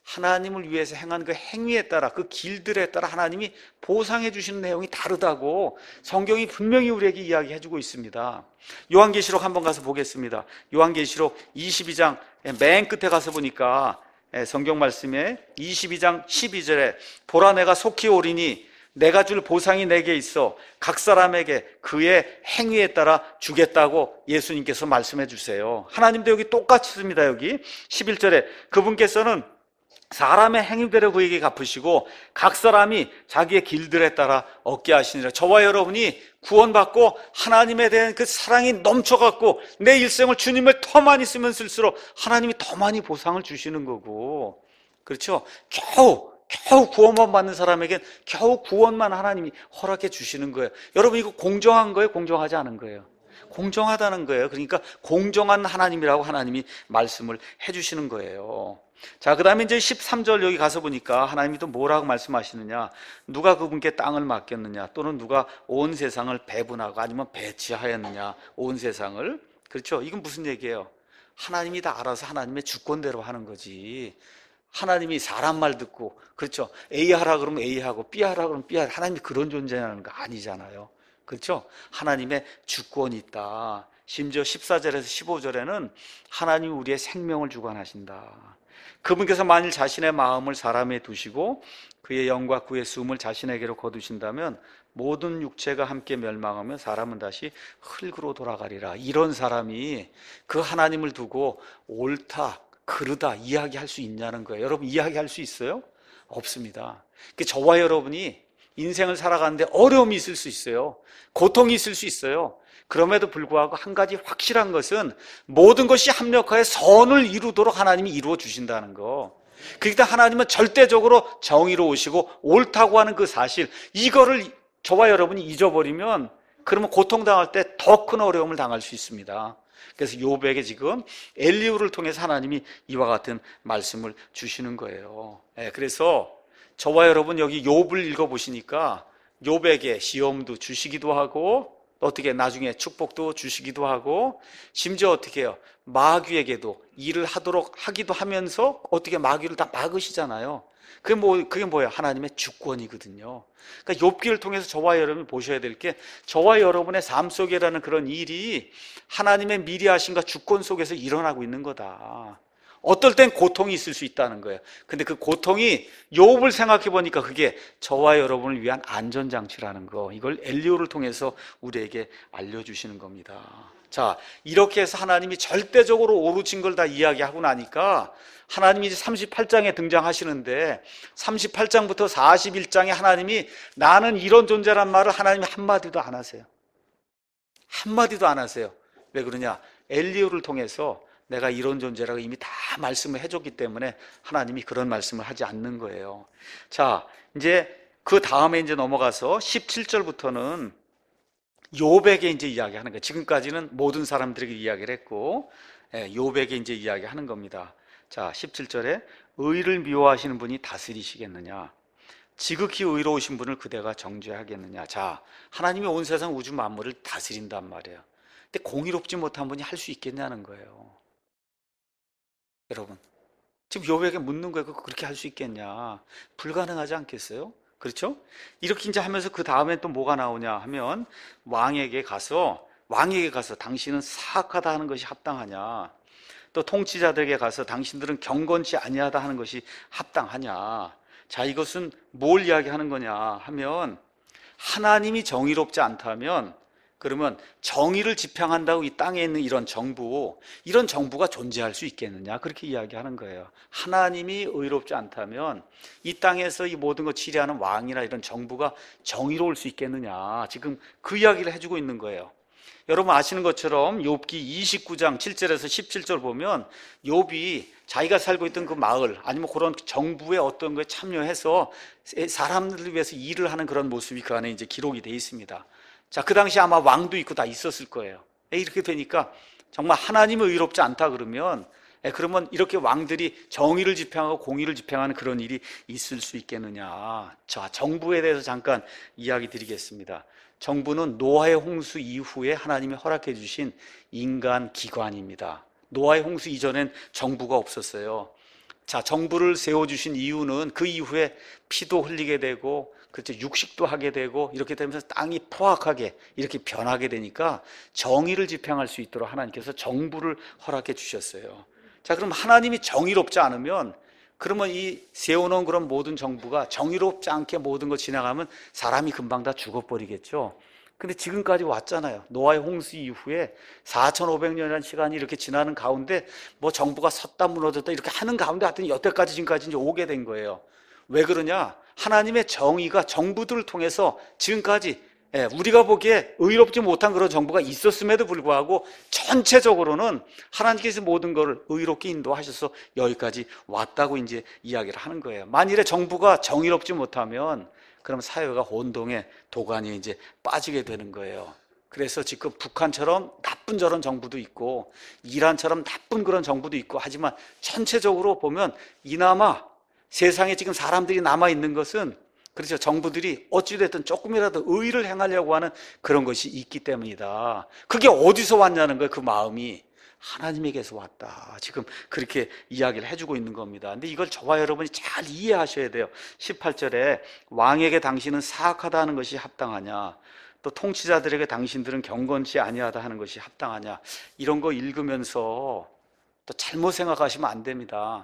[SPEAKER 1] 하나님을 위해서 행한 그 행위에 따라, 그 길들에 따라 하나님이 보상해 주시는 내용이 다르다고 성경이 분명히 우리에게 이야기해 주고 있습니다. 요한계시록 한번 가서 보겠습니다. 요한계시록 22장 맨 끝에 가서 보니까 성경 말씀에 22장 12절에 보라, 내가 속히 오리니 내가 줄 보상이 내게 있어 각 사람에게 그의 행위에 따라 주겠다고 예수님께서 말씀해 주세요. 하나님도 여기 똑같이 씁니다. 여기 11절에 그분께서는 사람의 행위대로 그에게 갚으시고 각 사람이 자기의 길들에 따라 얻게 하시니라. 저와 여러분이 구원받고 하나님에 대한 그 사랑이 넘쳐갖고 내 일생을 주님을 더 많이 쓰면 쓸수록 하나님이 더 많이 보상을 주시는 거고, 그렇죠? 겨우 구원만 받는 사람에겐 겨우 구원만 하나님이 허락해 주시는 거예요. 여러분, 이거 공정한 거예요? 공정하지 않은 거예요? 공정하다는 거예요. 그러니까 공정한 하나님이라고 하나님이 말씀을 해주시는 거예요. 자, 그 다음에 이제 13절 여기 가서 보니까 하나님이 또 뭐라고 말씀하시느냐, 누가 그분께 땅을 맡겼느냐, 또는 누가 온 세상을 배분하고 아니면 배치하였느냐, 온 세상을. 그렇죠? 이건 무슨 얘기예요? 하나님이 다 알아서 하나님의 주권대로 하는 거지. 하나님이 사람 말 듣고, 그렇죠? A 하라 그러면 A 하고 B 하라 그러면 B 하라. 하나님이 그런 존재라는 거 아니잖아요. 그렇죠? 하나님의 주권이 있다. 심지어 14절에서 15절에는 하나님이 우리의 생명을 주관하신다. 그분께서 만일 자신의 마음을 사람에 두시고 그의 영과 그의 숨을 자신에게로 거두신다면 모든 육체가 함께 멸망하며 사람은 다시 흙으로 돌아가리라. 이런 사람이 그 하나님을 두고 옳다, 그르다 이야기할 수 있냐는 거예요. 여러분, 이야기할 수 있어요? 없습니다. 저와 여러분이 인생을 살아가는데 어려움이 있을 수 있어요. 고통이 있을 수 있어요. 그럼에도 불구하고 한 가지 확실한 것은 모든 것이 합력하여 선을 이루도록 하나님이 이루어 주신다는 거. 그러니까 하나님은 절대적으로 정의로우시고 옳다고 하는 그 사실, 이거를 저와 여러분이 잊어버리면 그러면 고통당할 때 더 큰 어려움을 당할 수 있습니다. 그래서 욥에게 지금 엘리후를 통해서 하나님이 이와 같은 말씀을 주시는 거예요. 그래서 저와 여러분 여기 욥을 읽어보시니까 욥에게 시험도 주시기도 하고 어떻게 나중에 축복도 주시기도 하고, 심지어 어떻게 해요? 마귀에게도 일을 하기도 하면서 어떻게 마귀를 다 막으시잖아요. 그게 뭐예요? 하나님의 주권이거든요. 그러니까 욥기를 통해서 저와 여러분이 보셔야 될 게, 저와 여러분의 삶 속에라는 그런 일이 하나님의 미리하심과 주권 속에서 일어나고 있는 거다. 어떨 땐 고통이 있을 수 있다는 거예요. 근데 그 고통이 욥을 생각해 보니까 그게 저와 여러분을 위한 안전장치라는 거, 이걸 엘리야를 통해서 우리에게 알려주시는 겁니다. 자, 이렇게 해서 하나님이 절대적으로 옳으신 걸 다 이야기하고 나니까 하나님이 이제 38장에 등장하시는데 38장부터 41장에 하나님이 나는 이런 존재란 말을 하나님이 한마디도 안 하세요. 한마디도 안 하세요. 왜 그러냐? 엘리야를 통해서 내가 이런 존재라고 이미 다 말씀을 해줬기 때문에 하나님이 그런 말씀을 하지 않는 거예요. 자, 이제 그 다음에 이제 넘어가서 17절부터는 욥에게 이제 이야기하는 거예요. 지금까지는 모든 사람들에게 이야기를 했고, 욥에게 이제 이야기하는 겁니다. 자, 17절에 의를 미워하시는 분이 다스리시겠느냐? 지극히 의로우신 분을 그대가 정죄하겠느냐? 자, 하나님이 온 세상 우주 만물을 다스린단 말이에요. 근데 공의롭지 못한 분이 할 수 있겠냐는 거예요. 여러분, 지금 욥에게 묻는 거예요. 그렇게 할 수 있겠냐? 불가능하지 않겠어요? 그렇죠? 이렇게 이제 하면서 그 다음에 또 뭐가 나오냐 하면 왕에게 가서 당신은 사악하다 하는 것이 합당하냐, 또 통치자들에게 가서 당신들은 경건치 아니하다 하는 것이 합당하냐. 자, 이것은 뭘 이야기하는 거냐 하면 하나님이 정의롭지 않다면 그러면 정의를 지향한다고 이 땅에 있는 이런 정부가 존재할 수 있겠느냐, 그렇게 이야기하는 거예요. 하나님이 의롭지 않다면 이 땅에서 이 모든 것 치리하는 왕이나 이런 정부가 정의로울 수 있겠느냐, 지금 그 이야기를 해주고 있는 거예요. 여러분 아시는 것처럼 욥기 29장 7절에서 17절 보면 욥이 자기가 살고 있던 그 마을 아니면 그런 정부의 어떤 거에 참여해서 사람들을 위해서 일을 하는 그런 모습이 그 안에 이제 기록이 되어 있습니다. 자, 그 당시 아마 왕도 있고 다 있었을 거예요. 이렇게 되니까 정말 하나님이 의롭지 않다 그러면 이렇게 왕들이 정의를 집행하고 공의를 집행하는 그런 일이 있을 수 있겠느냐. 자, 정부에 대해서 잠깐 이야기 드리겠습니다. 정부는 노아의 홍수 이후에 하나님이 허락해 주신 인간 기관입니다. 노아의 홍수 이전엔 정부가 없었어요. 자, 정부를 세워주신 이유는 그 이후에 피도 흘리게 되고, 그렇죠, 육식도 하게 되고, 이렇게 되면서 땅이 포악하게 이렇게 변하게 되니까 정의를 집행할 수 있도록 하나님께서 정부를 허락해 주셨어요. 자, 그럼 하나님이 정의롭지 않으면 그러면 이 세워놓은 그런 모든 정부가 정의롭지 않게 모든 거 지나가면 사람이 금방 다 죽어버리겠죠. 근데 지금까지 왔잖아요. 노아의 홍수 이후에 4,500년이라는 시간이 이렇게 지나는 가운데 뭐 정부가 섰다 무너졌다 이렇게 하는 가운데 하여튼 여태까지 지금까지 이제 오게 된 거예요. 왜 그러냐? 하나님의 정의가 정부들을 통해서 지금까지 우리가 보기에 의롭지 못한 그런 정부가 있었음에도 불구하고 전체적으로는 하나님께서 모든 것을 의롭게 인도하셔서 여기까지 왔다고 이제 이야기를 하는 거예요. 만일에 정부가 정의롭지 못하면 그럼 사회가 혼동의 도가니에 이제 빠지게 되는 거예요. 그래서 지금 북한처럼 나쁜 저런 정부도 있고 이란처럼 나쁜 그런 정부도 있고 하지만 전체적으로 보면 이나마 세상에 지금 사람들이 남아있는 것은 그렇죠, 정부들이 어찌됐든 조금이라도 의를 행하려고 하는 그런 것이 있기 때문이다. 그게 어디서 왔냐는 거예요. 그 마음이 하나님에게서 왔다. 지금 그렇게 이야기를 해주고 있는 겁니다. 근데 이걸 저와 여러분이 잘 이해하셔야 돼요. 18절에 왕에게 당신은 사악하다 하는 것이 합당하냐, 또 통치자들에게 당신들은 경건치 아니하다 하는 것이 합당하냐, 이런 거 읽으면서 또 잘못 생각하시면 안 됩니다.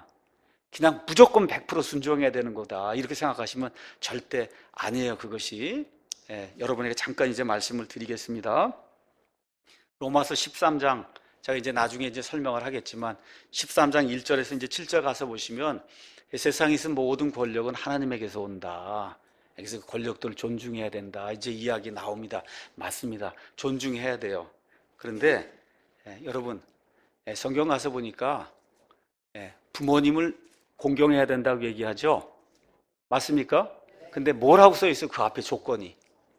[SPEAKER 1] 그냥 무조건 100% 순종해야 되는 거다 이렇게 생각하시면 절대 아니에요. 그것이 여러분에게 잠깐 이제 말씀을 드리겠습니다. 로마서 13장, 제가 이제 나중에 이제 설명을 하겠지만 13장 1절에서 이제 7절 가서 보시면 세상에 있는 모든 권력은 하나님에게서 온다. 그래서 권력들을 존중해야 된다. 이제 이야기 나옵니다. 맞습니다. 존중해야 돼요. 그런데 여러분 성경 가서 보니까 부모님을 공경해야 된다고 얘기하죠. 맞습니까? 근데 뭐라고 써 있어요? 그 앞에 조건이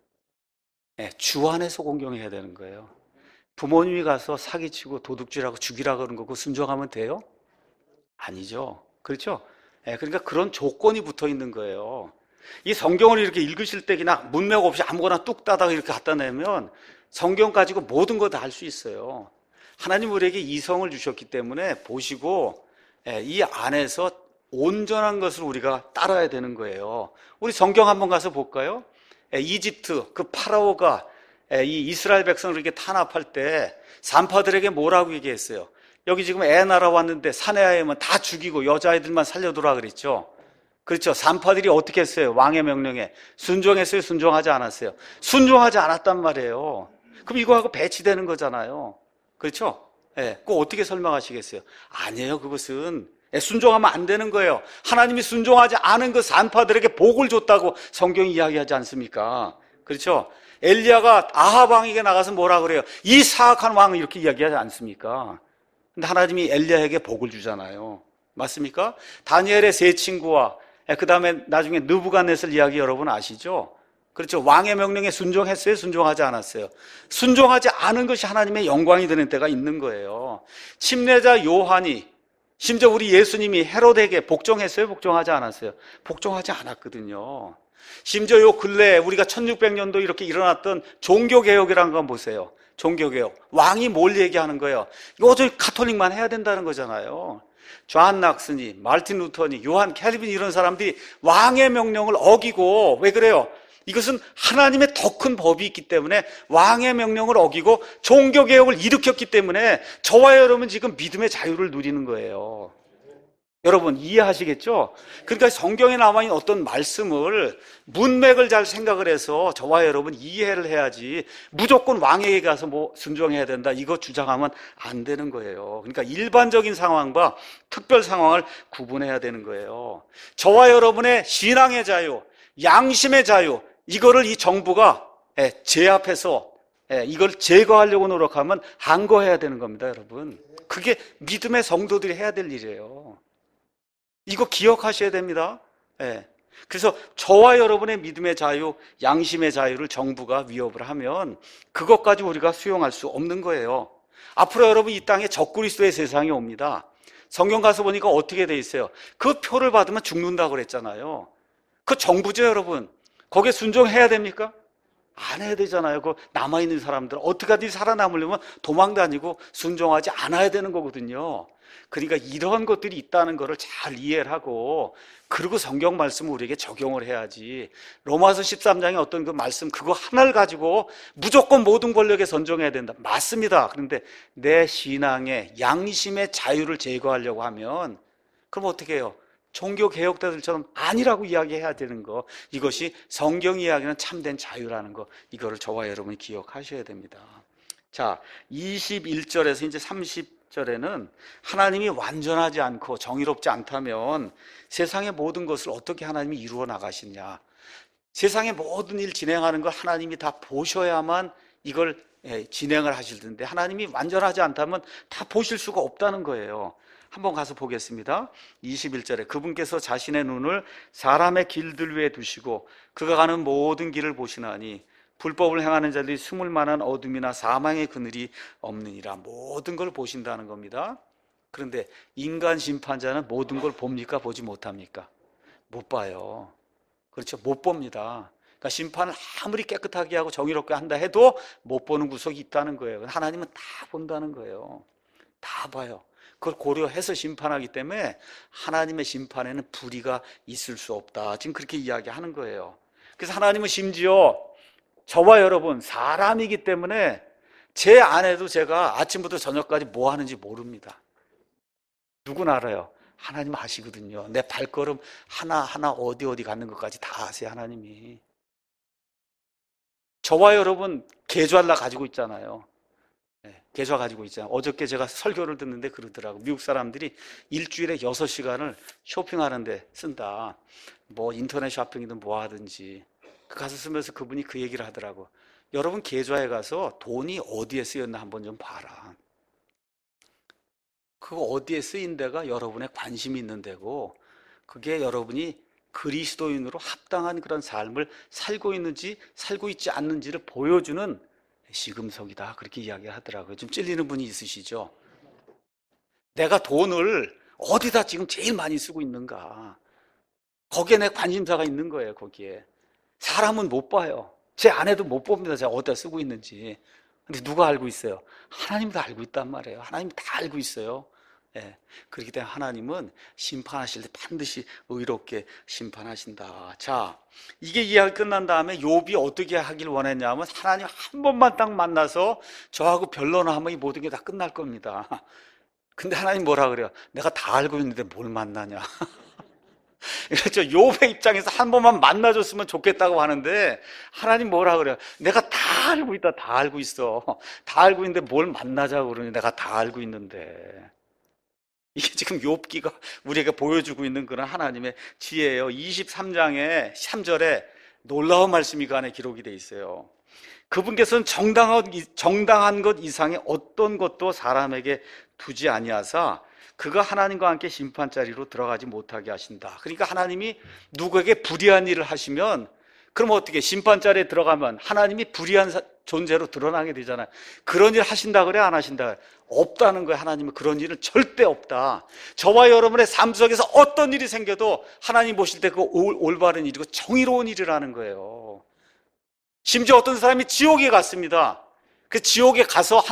[SPEAKER 1] 주 안에서 공경해야 되는 거예요. 부모님이 가서 사기치고 도둑질하고 죽이라고 그러는 거고 순종하면 돼요? 아니죠. 그렇죠? 그러니까 그런 조건이 붙어 있는 거예요. 이 성경을 이렇게 읽으실 때 그냥 문맥 없이 아무거나 뚝 따다가 이렇게 갖다 내면 성경 가지고 모든 거 다 할 수 있어요. 하나님 우리에게 이성을 주셨기 때문에 보시고 이 안에서 온전한 것을 우리가 따라야 되는 거예요. 우리 성경 한번 가서 볼까요? 이집트 그 파라오가 이 이스라엘 백성을 이렇게 탄압할 때 산파들에게 뭐라고 얘기했어요? 여기 지금 애 날아왔는데 사내아이면 다 죽이고 여자아이들만 살려두라 그랬죠. 그렇죠. 산파들이 어떻게 했어요? 왕의 명령에 순종했어요? 순종하지 않았어요? 순종하지 않았단 말이에요. 그럼 이거하고 배치되는 거잖아요. 그렇죠? 그거 어떻게 설명하시겠어요? 아니에요. 그것은 순종하면 안 되는 거예요. 하나님이 순종하지 않은 그 산파들에게 복을 줬다고 성경이 이야기하지 않습니까? 그렇죠? 엘리야가 아합 왕에게 나가서 뭐라 그래요? 이 사악한 왕을 이렇게 이야기하지 않습니까? 근데 하나님이 엘리야에게 복을 주잖아요. 맞습니까? 다니엘의 세 친구와 그 다음에 나중에 느부갓네살 이야기 여러분 아시죠? 그렇죠? 왕의 명령에 순종했어요? 순종하지 않았어요? 순종하지 않은 것이 하나님의 영광이 되는 때가 있는 거예요. 침례자 요한이 심지어 우리 예수님이 헤롯에게 복종했어요? 복종하지 않았어요? 복종하지 않았거든요. 심지어 요 근래에 우리가 1600년도 이렇게 일어났던 종교개혁이라는 건 보세요. 종교개혁. 왕이 뭘 얘기하는 거예요? 요즘 가톨릭만 해야 된다는 거잖아요. 존 낙슨이, 마르틴 루터니, 요한 캘빈 이런 사람들이 왕의 명령을 어기고, 왜 그래요? 이것은 하나님의 더 큰 법이 있기 때문에 왕의 명령을 어기고 종교개혁을 일으켰기 때문에 저와 여러분 지금 믿음의 자유를 누리는 거예요. 여러분 이해하시겠죠? 그러니까 성경에 남아있는 어떤 말씀을 문맥을 잘 생각을 해서 저와 여러분 이해를 해야지 무조건 왕에게 가서 뭐 순종해야 된다 이거 주장하면 안 되는 거예요. 그러니까 일반적인 상황과 특별 상황을 구분해야 되는 거예요. 저와 여러분의 신앙의 자유, 양심의 자유 이거를 이 정부가 제압해서 이걸 제거하려고 노력하면 항거해야 되는 겁니다, 여러분. 그게 믿음의 성도들이 해야 될 일이에요. 이거 기억하셔야 됩니다. 그래서 저와 여러분의 믿음의 자유, 양심의 자유를 정부가 위협을 하면 그것까지 우리가 수용할 수 없는 거예요. 앞으로 여러분 이 땅에 적그리스도의 세상이 옵니다. 성경 가서 보니까 어떻게 돼 있어요? 그 표를 받으면 죽는다고 그랬잖아요. 그 정부죠, 여러분. 거기에 순종해야 됩니까? 안 해야 되잖아요. 그 남아있는 사람들 어떻게든 살아남으려면 도망 다니고 순종하지 않아야 되는 거거든요. 그러니까 이런 것들이 있다는 것을 잘 이해를 하고 그리고 성경 말씀을 우리에게 적용을 해야지. 로마서 13장에 어떤 그 말씀 그거 하나를 가지고 무조건 모든 권력에 선종해야 된다. 맞습니다. 그런데 내 신앙의 양심의 자유를 제거하려고 하면 그럼 어떻게 해요? 종교 개혁자들처럼 아니라고 이야기해야 되는 거. 이것이 성경 이야기는 참된 자유라는 거. 이거를 저와 여러분이 기억하셔야 됩니다. 자, 21절에서 이제 30절에는 하나님이 완전하지 않고 정의롭지 않다면 세상의 모든 것을 어떻게 하나님이 이루어 나가시냐. 세상의 모든 일 진행하는 걸 하나님이 다 보셔야만 이걸 진행을 하실 텐데 하나님이 완전하지 않다면 다 보실 수가 없다는 거예요. 한번 가서 보겠습니다. 21절에 그분께서 자신의 눈을 사람의 길들 위에 두시고 그가 가는 모든 길을 보시나니 불법을 행하는 자들이 숨을 만한 어둠이나 사망의 그늘이 없느니라. 모든 걸 보신다는 겁니다. 그런데 인간 심판자는 모든 걸 봅니까? 보지 못합니까? 못 봐요. 그렇죠? 못 봅니다. 그러니까 심판을 아무리 깨끗하게 하고 정의롭게 한다 해도 못 보는 구석이 있다는 거예요. 하나님은 다 본다는 거예요. 다 봐요. 그걸 고려해서 심판하기 때문에 하나님의 심판에는 불의가 있을 수 없다. 지금 그렇게 이야기하는 거예요. 그래서 하나님은 심지어 저와 여러분 사람이기 때문에 제 아내도 제가 아침부터 저녁까지 뭐 하는지 모릅니다. 누구나 알아요. 하나님 아시거든요. 내 발걸음 하나하나 어디 가는 것까지 다 아세요, 하나님이. 저와 여러분 계좌를 가지고 있잖아요. 계좌 가지고 있잖아요. 어저께 제가 설교를 듣는데 그러더라고. 미국 사람들이 일주일에 6시간을 쇼핑하는데 쓴다. 뭐 인터넷 쇼핑이든 뭐 하든지. 가서 쓰면서 그분이 그 얘기를 하더라고. 여러분 계좌에 가서 돈이 어디에 쓰였나 한번 좀 봐라. 그거 어디에 쓰인 데가 여러분의 관심이 있는 데고 그게 여러분이 그리스도인으로 합당한 그런 삶을 살고 있는지 살고 있지 않는지를 보여주는 시금석이다. 그렇게 이야기하더라고요. 좀 찔리는 분이 있으시죠? 내가 돈을 어디다 지금 제일 많이 쓰고 있는가? 거기에 내 관심사가 있는 거예요. 거기에. 사람은 못 봐요. 제 아내도 못 봅니다. 제가 어디다 쓰고 있는지. 근데 누가 알고 있어요? 하나님도 알고 있단 말이에요. 하나님 다 알고 있어요. 그렇기 때문에 하나님은 심판하실 때 반드시 의롭게 심판하신다. 자, 이게 이야기 끝난 다음에 욥이 어떻게 하길 원했냐면 하나님 한 번만 딱 만나서 저하고 변론하면 이 모든 게 다 끝날 겁니다. 근데 하나님 뭐라 그래요? 내가 다 알고 있는데 뭘 만나냐. 그렇죠. 욥의 입장에서 한 번만 만나줬으면 좋겠다고 하는데 하나님 뭐라 그래요? 내가 다 알고 있다. 다 알고 있어. 다 알고 있는데 뭘 만나자고 그러니 내가 다 알고 있는데. 이게 지금 욥기가 우리에게 보여주고 있는 그런 하나님의 지혜예요. 23장의 3절에 놀라운 말씀이 그 안에 기록이 되어 있어요. 그분께서는 정당한 것 이상의 어떤 것도 사람에게 두지 아니하사 그가 하나님과 함께 심판자리로 들어가지 못하게 하신다. 그러니까 하나님이 누구에게 불의한 일을 하시면 그럼 어떻게 심판자리에 들어가면 하나님이 불의한 존재로 드러나게 되잖아요. 그런 일 하신다 그래 안 하신다 그래? 없다는 거예요. 하나님은 그런 일은 절대 없다. 저와 여러분의 삶 속에서 어떤 일이 생겨도 하나님 보실 때 그거 올바른 일이고 정의로운 일이라는 거예요. 심지어 어떤 사람이 지옥에 갔습니다. 그 지옥에 가서 하나님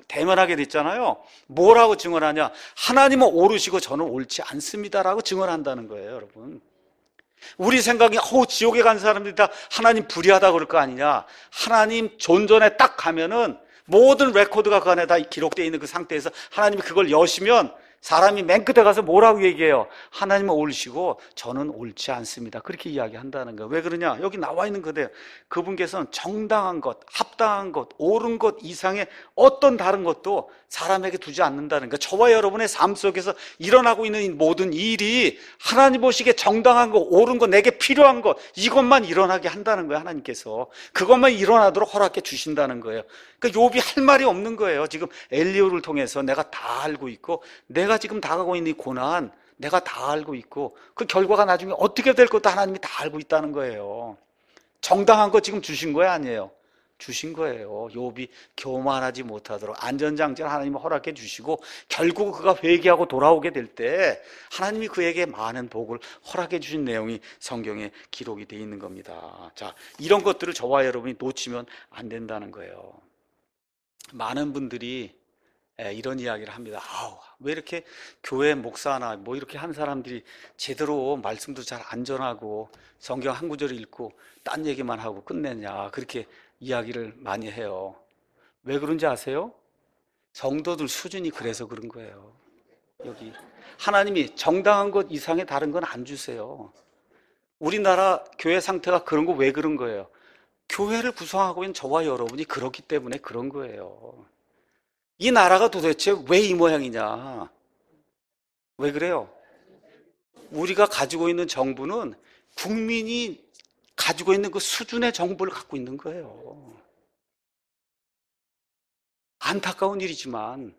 [SPEAKER 1] 대면하게 됐잖아요. 뭐라고 증언하냐? 하나님은 오르시고 저는 옳지 않습니다라고 증언한다는 거예요, 여러분. 우리 생각이 지옥에 간 사람들이 다 하나님 불의하다 그럴 거 아니냐. 하나님 존전에 딱 가면은 모든 레코드가 그 안에 다 기록되어 있는 그 상태에서 하나님이 그걸 여시면 사람이 맨 끝에 가서 뭐라고 얘기해요? 하나님은 옳으시고 저는 옳지 않습니다. 그렇게 이야기한다는 거예요. 왜 그러냐? 여기 나와 있는 그대로 그분께서는 정당한 것, 합당한 것, 옳은 것 이상의 어떤 다른 것도 사람에게 두지 않는다는 거예요. 저와 여러분의 삶 속에서 일어나고 있는 이 모든 일이 하나님 보시기에 정당한 것, 옳은 것, 내게 필요한 것 이것만 일어나게 한다는 거예요. 하나님께서 그것만 일어나도록 허락해 주신다는 거예요. 그러니까 욥이 할 말이 없는 거예요. 지금 엘리후를 통해서 내가 다 알고 있고 내가 지금 당하고 있는 이 고난 내가 다 알고 있고 그 결과가 나중에 어떻게 될 것도 하나님이 다 알고 있다는 거예요. 정당한 거 지금 주신 거예요, 아니에요? 주신 거예요. 욥이 교만하지 못하도록 안전장치를 하나님이 허락해 주시고 결국 그가 회개하고 돌아오게 될 때 하나님이 그에게 많은 복을 허락해 주신 내용이 성경에 기록이 되어 있는 겁니다. 자, 이런 것들을 저와 여러분이 놓치면 안 된다는 거예요. 많은 분들이 이런 이야기를 합니다. 왜 이렇게 교회 목사나 뭐 이렇게 한 사람들이 제대로 말씀도 잘 안 전하고 성경 한 구절 읽고 딴 얘기만 하고 끝내냐 그렇게 이야기를 많이 해요. 왜 그런지 아세요? 성도들 수준이 그래서 그런 거예요. 여기 하나님이 정당한 것 이상의 다른 건 안 주세요. 우리나라 교회 상태가 그런 거 왜 그런 거예요? 교회를 구성하고 있는 저와 여러분이 그렇기 때문에 그런 거예요. 이 나라가 도대체 왜 이 모양이냐? 왜 그래요? 우리가 가지고 있는 정부는 국민이 가지고 있는 그 수준의 정부를 갖고 있는 거예요. 안타까운 일이지만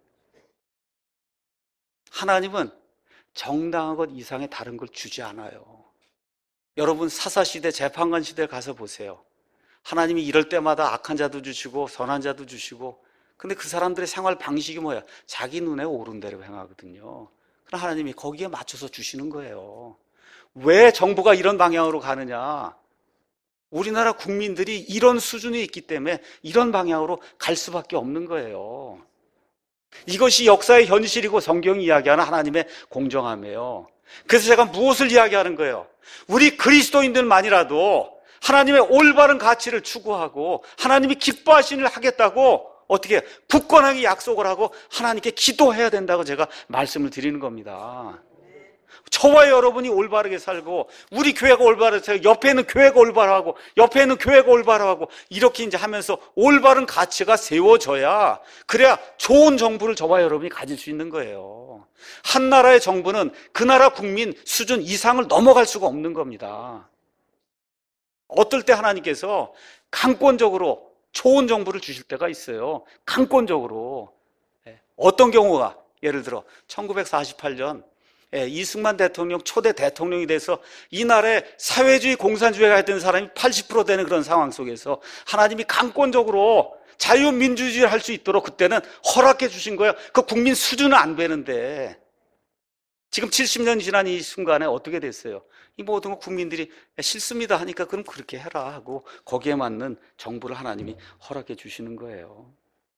[SPEAKER 1] 하나님은 정당한 것 이상의 다른 걸 주지 않아요. 여러분 사사시대 재판관 시대에 가서 보세요. 하나님이 이럴 때마다 악한 자도 주시고 선한 자도 주시고 근데 그 사람들의 생활 방식이 뭐야? 자기 눈에 오른 대로 행하거든요. 그럼 하나님이 거기에 맞춰서 주시는 거예요. 왜 정부가 이런 방향으로 가느냐? 우리나라 국민들이 이런 수준이 있기 때문에 이런 방향으로 갈 수밖에 없는 거예요. 이것이 역사의 현실이고 성경이 이야기하는 하나님의 공정함이에요. 그래서 제가 무엇을 이야기하는 거예요? 우리 그리스도인들만이라도 하나님의 올바른 가치를 추구하고 하나님이 기뻐하시는 일을 하겠다고 어떻게 굳건하게 약속을 하고 하나님께 기도해야 된다고 제가 말씀을 드리는 겁니다. 저와 여러분이 올바르게 살고 우리 교회가 올바르게 살고 옆에 있는 교회가 올바르고 옆에 있는 교회가 올바르고 이렇게 이제 하면서 올바른 가치가 세워져야 그래야 좋은 정부를 저와 여러분이 가질 수 있는 거예요. 한 나라의 정부는 그 나라 국민 수준 이상을 넘어갈 수가 없는 겁니다. 어떨 때 하나님께서 강권적으로 좋은 정부를 주실 때가 있어요. 강권적으로. 어떤 경우가 예를 들어 1948년 이승만 대통령 초대 대통령이 돼서 이 나라에 사회주의 공산주의가 했던 사람이 80% 되는 그런 상황 속에서 하나님이 강권적으로 자유민주주의를 할 수 있도록 그때는 허락해 주신 거예요. 그 국민 수준은 안 되는데 지금 70년 지난 이 순간에 어떻게 됐어요? 이 모든 거 국민들이 싫습니다 하니까 그럼 그렇게 해라 하고 거기에 맞는 정부를 하나님이 허락해 주시는 거예요.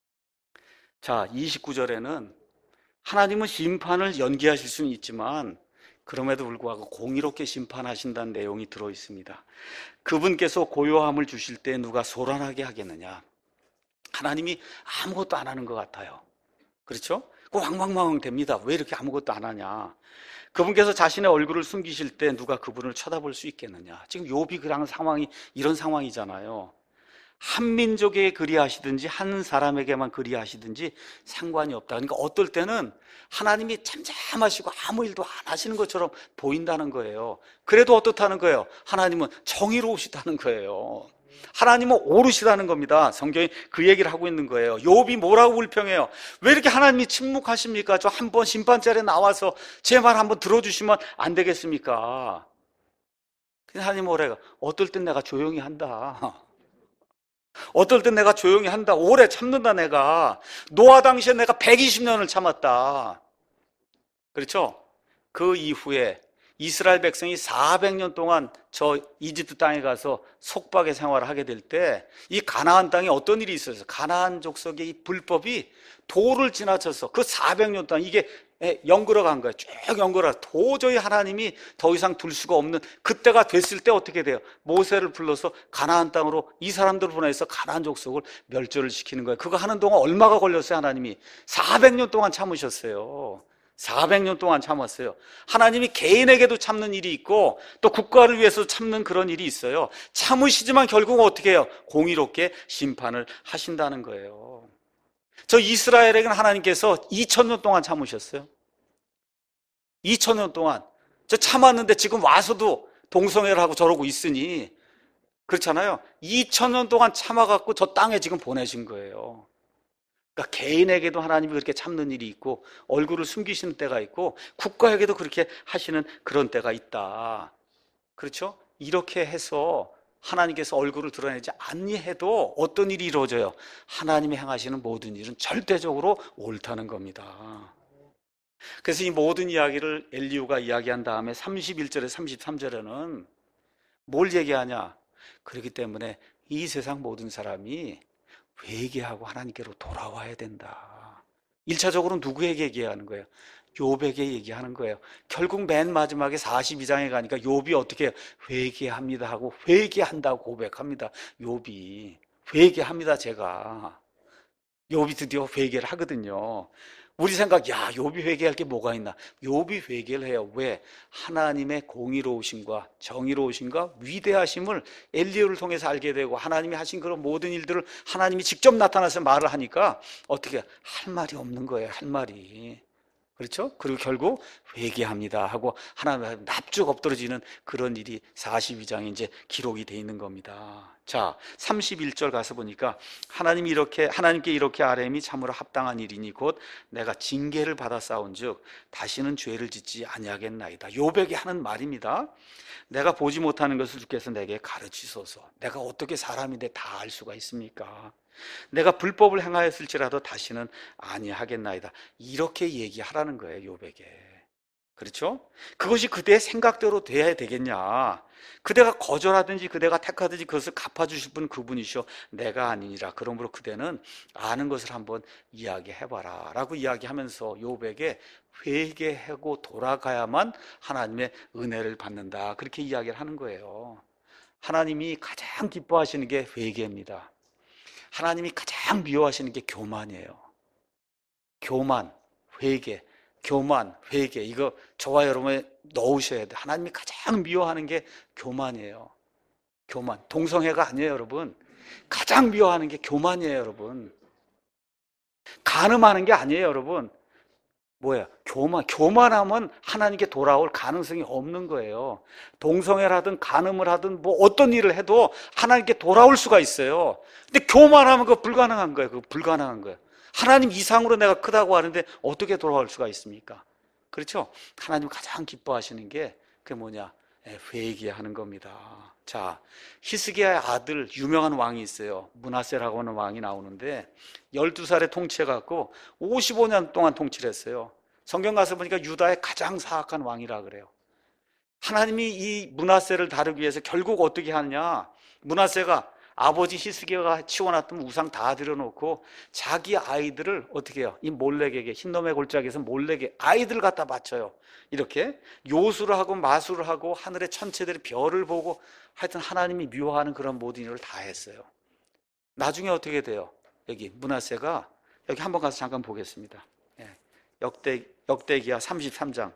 [SPEAKER 1] 자, 29절에는 하나님은 심판을 연기하실 수는 있지만 그럼에도 불구하고 공의롭게 심판하신다는 내용이 들어있습니다. 그분께서 고요함을 주실 때 누가 소란하게 하겠느냐? 하나님이 아무것도 안 하는 것 같아요. 그렇죠? 왕왕왕 됩니다. 왜 이렇게 아무것도 안 하냐? 그분께서 자신의 얼굴을 숨기실 때 누가 그분을 쳐다볼 수 있겠느냐? 지금 욥이 그런 상황이 이런 상황이잖아요. 한 민족에게 그리하시든지 한 사람에게만 그리하시든지 상관이 없다. 그러니까 어떨 때는 하나님이 잠잠하시고 아무 일도 안 하시는 것처럼 보인다는 거예요. 그래도 어떻다는 거예요? 하나님은 정의로우시다는 거예요. 하나님은 오르시다는 겁니다. 성경이 그 얘기를 하고 있는 거예요. 욥이 뭐라고 불평해요? 왜 이렇게 하나님이 침묵하십니까? 저 한번 심판자리에 나와서 제 말 한번 들어주시면 안 되겠습니까? 하나님 뭐래요? 어떨 땐 내가 조용히 한다. 어떨 땐 내가 조용히 한다. 오래 참는다 내가. 노아 당시에 내가 120년을 참았다. 그렇죠? 그 이후에 이스라엘 백성이 400년 동안 저 이집트 땅에 가서 속박의 생활을 하게 될 때 이 가나안 땅에 어떤 일이 있었어요? 가나안 족속의 이 불법이 도를 지나쳐서 그 400년 동안 이게 연걸어 간 거예요. 쭉 연걸어. 도저히 하나님이 더 이상 둘 수가 없는 그때가 됐을 때 어떻게 돼요? 모세를 불러서 가나안 땅으로 이 사람들을 보내서 가나안 족속을 멸절을 시키는 거예요. 그거 하는 동안 얼마가 걸렸어요? 하나님이 400년 동안 참으셨어요. 400년 동안 참았어요. 하나님이 개인에게도 참는 일이 있고 또 국가를 위해서 참는 그런 일이 있어요. 참으시지만 결국은 어떻게 해요? 공의롭게 심판을 하신다는 거예요. 저 이스라엘에게는 하나님께서 2000년 동안 참으셨어요. 2000년 동안 저 참았는데 지금 와서도 동성애를 하고 저러고 있으니 그렇잖아요. 2000년 동안 참아갖고 저 땅에 지금 보내신 거예요. 그러니까 개인에게도 하나님이 그렇게 참는 일이 있고 얼굴을 숨기시는 때가 있고 국가에게도 그렇게 하시는 그런 때가 있다. 그렇죠? 이렇게 해서 하나님께서 얼굴을 드러내지 아니해도 어떤 일이 이루어져요? 하나님이 행하시는 모든 일은 절대적으로 옳다는 겁니다. 그래서 이 모든 이야기를 엘리후가 이야기한 다음에 31절에 33절에는 뭘 얘기하냐? 그렇기 때문에 이 세상 모든 사람이 회개하고 하나님께로 돌아와야 된다. 1차적으로 누구에게 얘기하는 거예요? 욥에게 얘기하는 거예요. 결국 맨 마지막에 42장에 가니까 욥이 어떻게 해요? 회개합니다 하고 회개한다고 고백합니다. 욥이 회개합니다. 제가 욥이 드디어 회개를 하거든요. 우리 생각, 야, 욥이 회개할 게 뭐가 있나? 욥이 회개를 해요. 왜? 하나님의 공의로우심과 정의로우심과 위대하심을 엘리야를 통해서 알게 되고 하나님이 하신 그런 모든 일들을 하나님이 직접 나타나서 말을 하니까 어떻게 할 말이 없는 거예요. 할 말이. 그렇죠? 그리고 결국 회개합니다 하고 하나님 납죽 엎드러지는 그런 일이 42장에 이제 기록이 돼 있는 겁니다. 자, 31절 가서 보니까 하나님께 이렇게 아뢰미 참으로 합당한 일이니 곧 내가 징계를 받아 싸운즉 다시는 죄를 짓지 아니하겠나이다. 욥에게 하는 말입니다. 내가 보지 못하는 것을 주께서 내게 가르치소서. 내가 어떻게 사람인데 다 알 수가 있습니까? 내가 불법을 행하였을지라도 다시는 아니하겠나이다. 이렇게 얘기하라는 거예요, 욥에게. 그렇죠? 그것이 그대의 생각대로 돼야 되겠냐? 그대가 거절하든지 그대가 택하든지 그것을 갚아주실 분은 그분이시오. 내가 아니니라. 그러므로 그대는 아는 것을 한번 이야기해봐라 라고 이야기하면서 욥에게 회개하고 돌아가야만 하나님의 은혜를 받는다. 그렇게 이야기를 하는 거예요. 하나님이 가장 기뻐하시는 게 회개입니다. 하나님이 가장 미워하시는 게 교만이에요. 교만, 회개, 교만, 회개. 이거 저와 여러분이 넣으셔야 돼요. 하나님이 가장 미워하는 게 교만이에요. 교만. 동성애가 아니에요, 여러분. 가장 미워하는 게 교만이에요, 여러분. 간음하는 게 아니에요, 여러분. 뭐야? 교만하면 하나님께 돌아올 가능성이 없는 거예요. 동성애를 하든 간음을 하든 뭐 어떤 일을 해도 하나님께 돌아올 수가 있어요. 근데 교만하면 그거 불가능한 거예요. 그거 불가능한 거예요. 하나님 이상으로 내가 크다고 하는데 어떻게 돌아올 수가 있습니까? 그렇죠? 하나님 가장 기뻐하시는 게 그게 뭐냐? 회개하는 겁니다. 자, 히스기야의 아들 유명한 왕이 있어요. 므낫세라고 하는 왕이 나오는데 12살에 통치해갖고 55년 동안 통치를 했어요. 성경 가서 보니까 유다의 가장 사악한 왕이라 그래요. 하나님이 이 므낫세를 다루기 위해서 결국 어떻게 하느냐? 므낫세가 아버지 히스기야가 치워놨던 우상 다 들여놓고 자기 아이들을 어떻게 해요? 이 몰렉에게, 흰놈의 골짜기에서 몰렉에 아이들 갖다 바쳐요. 이렇게 요술을 하고 마술을 하고 하늘의 천체들이 별을 보고 하여튼 하나님이 미워하는 그런 모든 일을 다 했어요. 나중에 어떻게 돼요? 여기 므낫세가 여기 한번 가서 잠깐 보겠습니다. 역대기야 33장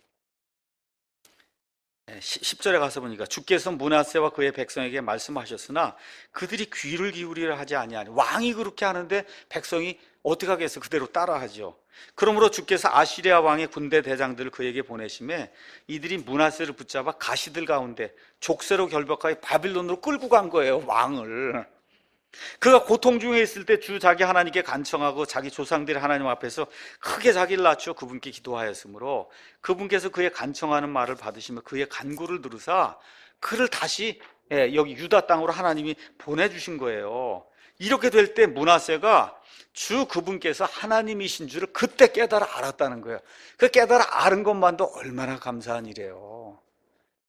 [SPEAKER 1] 10절에 가서 보니까 주께서 므낫세와 그의 백성에게 말씀하셨으나 그들이 귀를 기울이려 하지 아니하니. 왕이 그렇게 하는데 백성이 어떻게 하겠어? 그대로 따라하죠. 그러므로 주께서 아시리아 왕의 군대 대장들을 그에게 보내심에 이들이 므낫세를 붙잡아 가시들 가운데 족쇄로 결박하여 바빌론으로 끌고 간 거예요, 왕을. 그가 고통 중에 있을 때 주 자기 하나님께 간청하고 자기 조상들의 하나님 앞에서 크게 자기를 낮추어 그분께 기도하였으므로 그분께서 그의 간청하는 말을 받으시며 그의 간구를 들으사 그를 다시 여기 유다 땅으로 하나님이 보내주신 거예요. 이렇게 될 때 므낫세가 주 그분께서 하나님이신 줄을 그때 깨달아 알았다는 거예요. 그 깨달아 아는 것만도 얼마나 감사한 일이에요.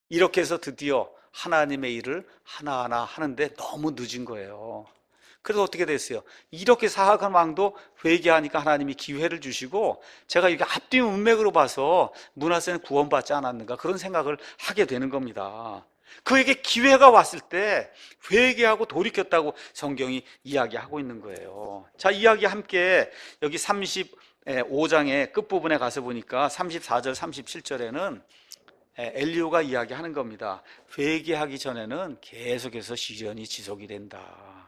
[SPEAKER 1] 이렇게 해서 드디어 하나님의 일을 하나하나 하는데 너무 늦은 거예요. 그래서 어떻게 됐어요? 이렇게 사악한 왕도 회개하니까 하나님이 기회를 주시고, 제가 이게 앞뒤 문맥으로 봐서 므낫세는 구원받지 않았는가 그런 생각을 하게 되는 겁니다. 그에게 기회가 왔을 때 회개하고 돌이켰다고 성경이 이야기하고 있는 거예요. 자, 이야기 함께 여기 35장의 끝부분에 가서 보니까 34절 37절에는 엘리후가 이야기하는 겁니다. 회개하기 전에는 계속해서 시련이 지속이 된다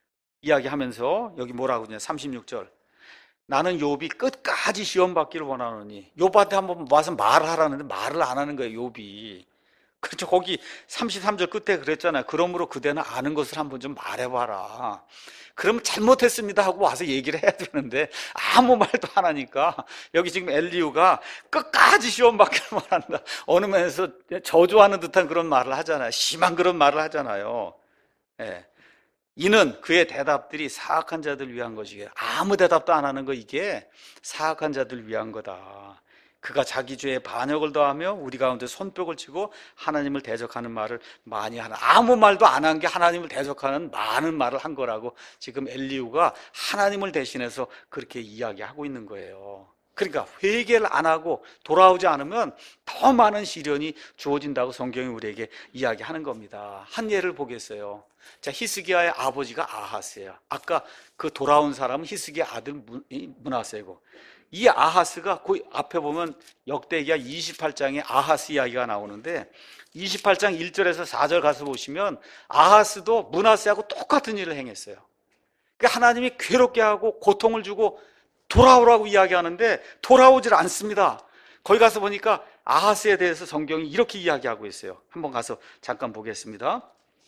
[SPEAKER 1] 이야기하면서 여기 뭐라고 그러냐, 36절. 나는 욥이 끝까지 시험 받기를 원하노니. 욥한테 한번 와서 말을 하라는데 말을 안 하는 거예요, 욥이. 그렇죠. 거기 33절 끝에 그랬잖아요. 그러므로 그대는 아는 것을 한번 좀 말해봐라. 그러면 잘못했습니다 하고 와서 얘기를 해야 되는데 아무 말도 안 하니까, 여기 지금 엘리후가 끝까지 시험 받기를 원한다, 어느 면에서 저주하는 듯한 그런 말을 하잖아요. 심한 그런 말을 하잖아요. 예. 이는 그의 대답들이 사악한 자들을 위한 것이게, 아무 대답도 안 하는 거, 이게 사악한 자들을 위한 거다. 그가 자기 죄에 반역을 더하며 우리 가운데 손뼉을 치고 하나님을 대적하는 말을 많이 하나. 아무 말도 안 한 게 하나님을 대적하는 많은 말을 한 거라고 지금 엘리후가 하나님을 대신해서 그렇게 이야기하고 있는 거예요. 그러니까 회개를 안 하고 돌아오지 않으면 더 많은 시련이 주어진다고 성경이 우리에게 이야기하는 겁니다. 한 예를 보겠어요. 자, 히스기야의 아버지가 아하스예요. 아까 그 돌아온 사람은 히스기야 아들 므낫세고, 이 아하스가 그 앞에 보면 역대기야 28장에 아하스 이야기가 나오는데, 28장 1절에서 4절 가서 보시면 아하스도 므낫세하고 똑같은 일을 행했어요. 그러니까 하나님이 괴롭게 하고 고통을 주고 돌아오라고 이야기하는데 돌아오질 않습니다. 거기 가서 보니까 아하스에 대해서 성경이 이렇게 이야기하고 있어요. 한번 가서 잠깐 보겠습니다.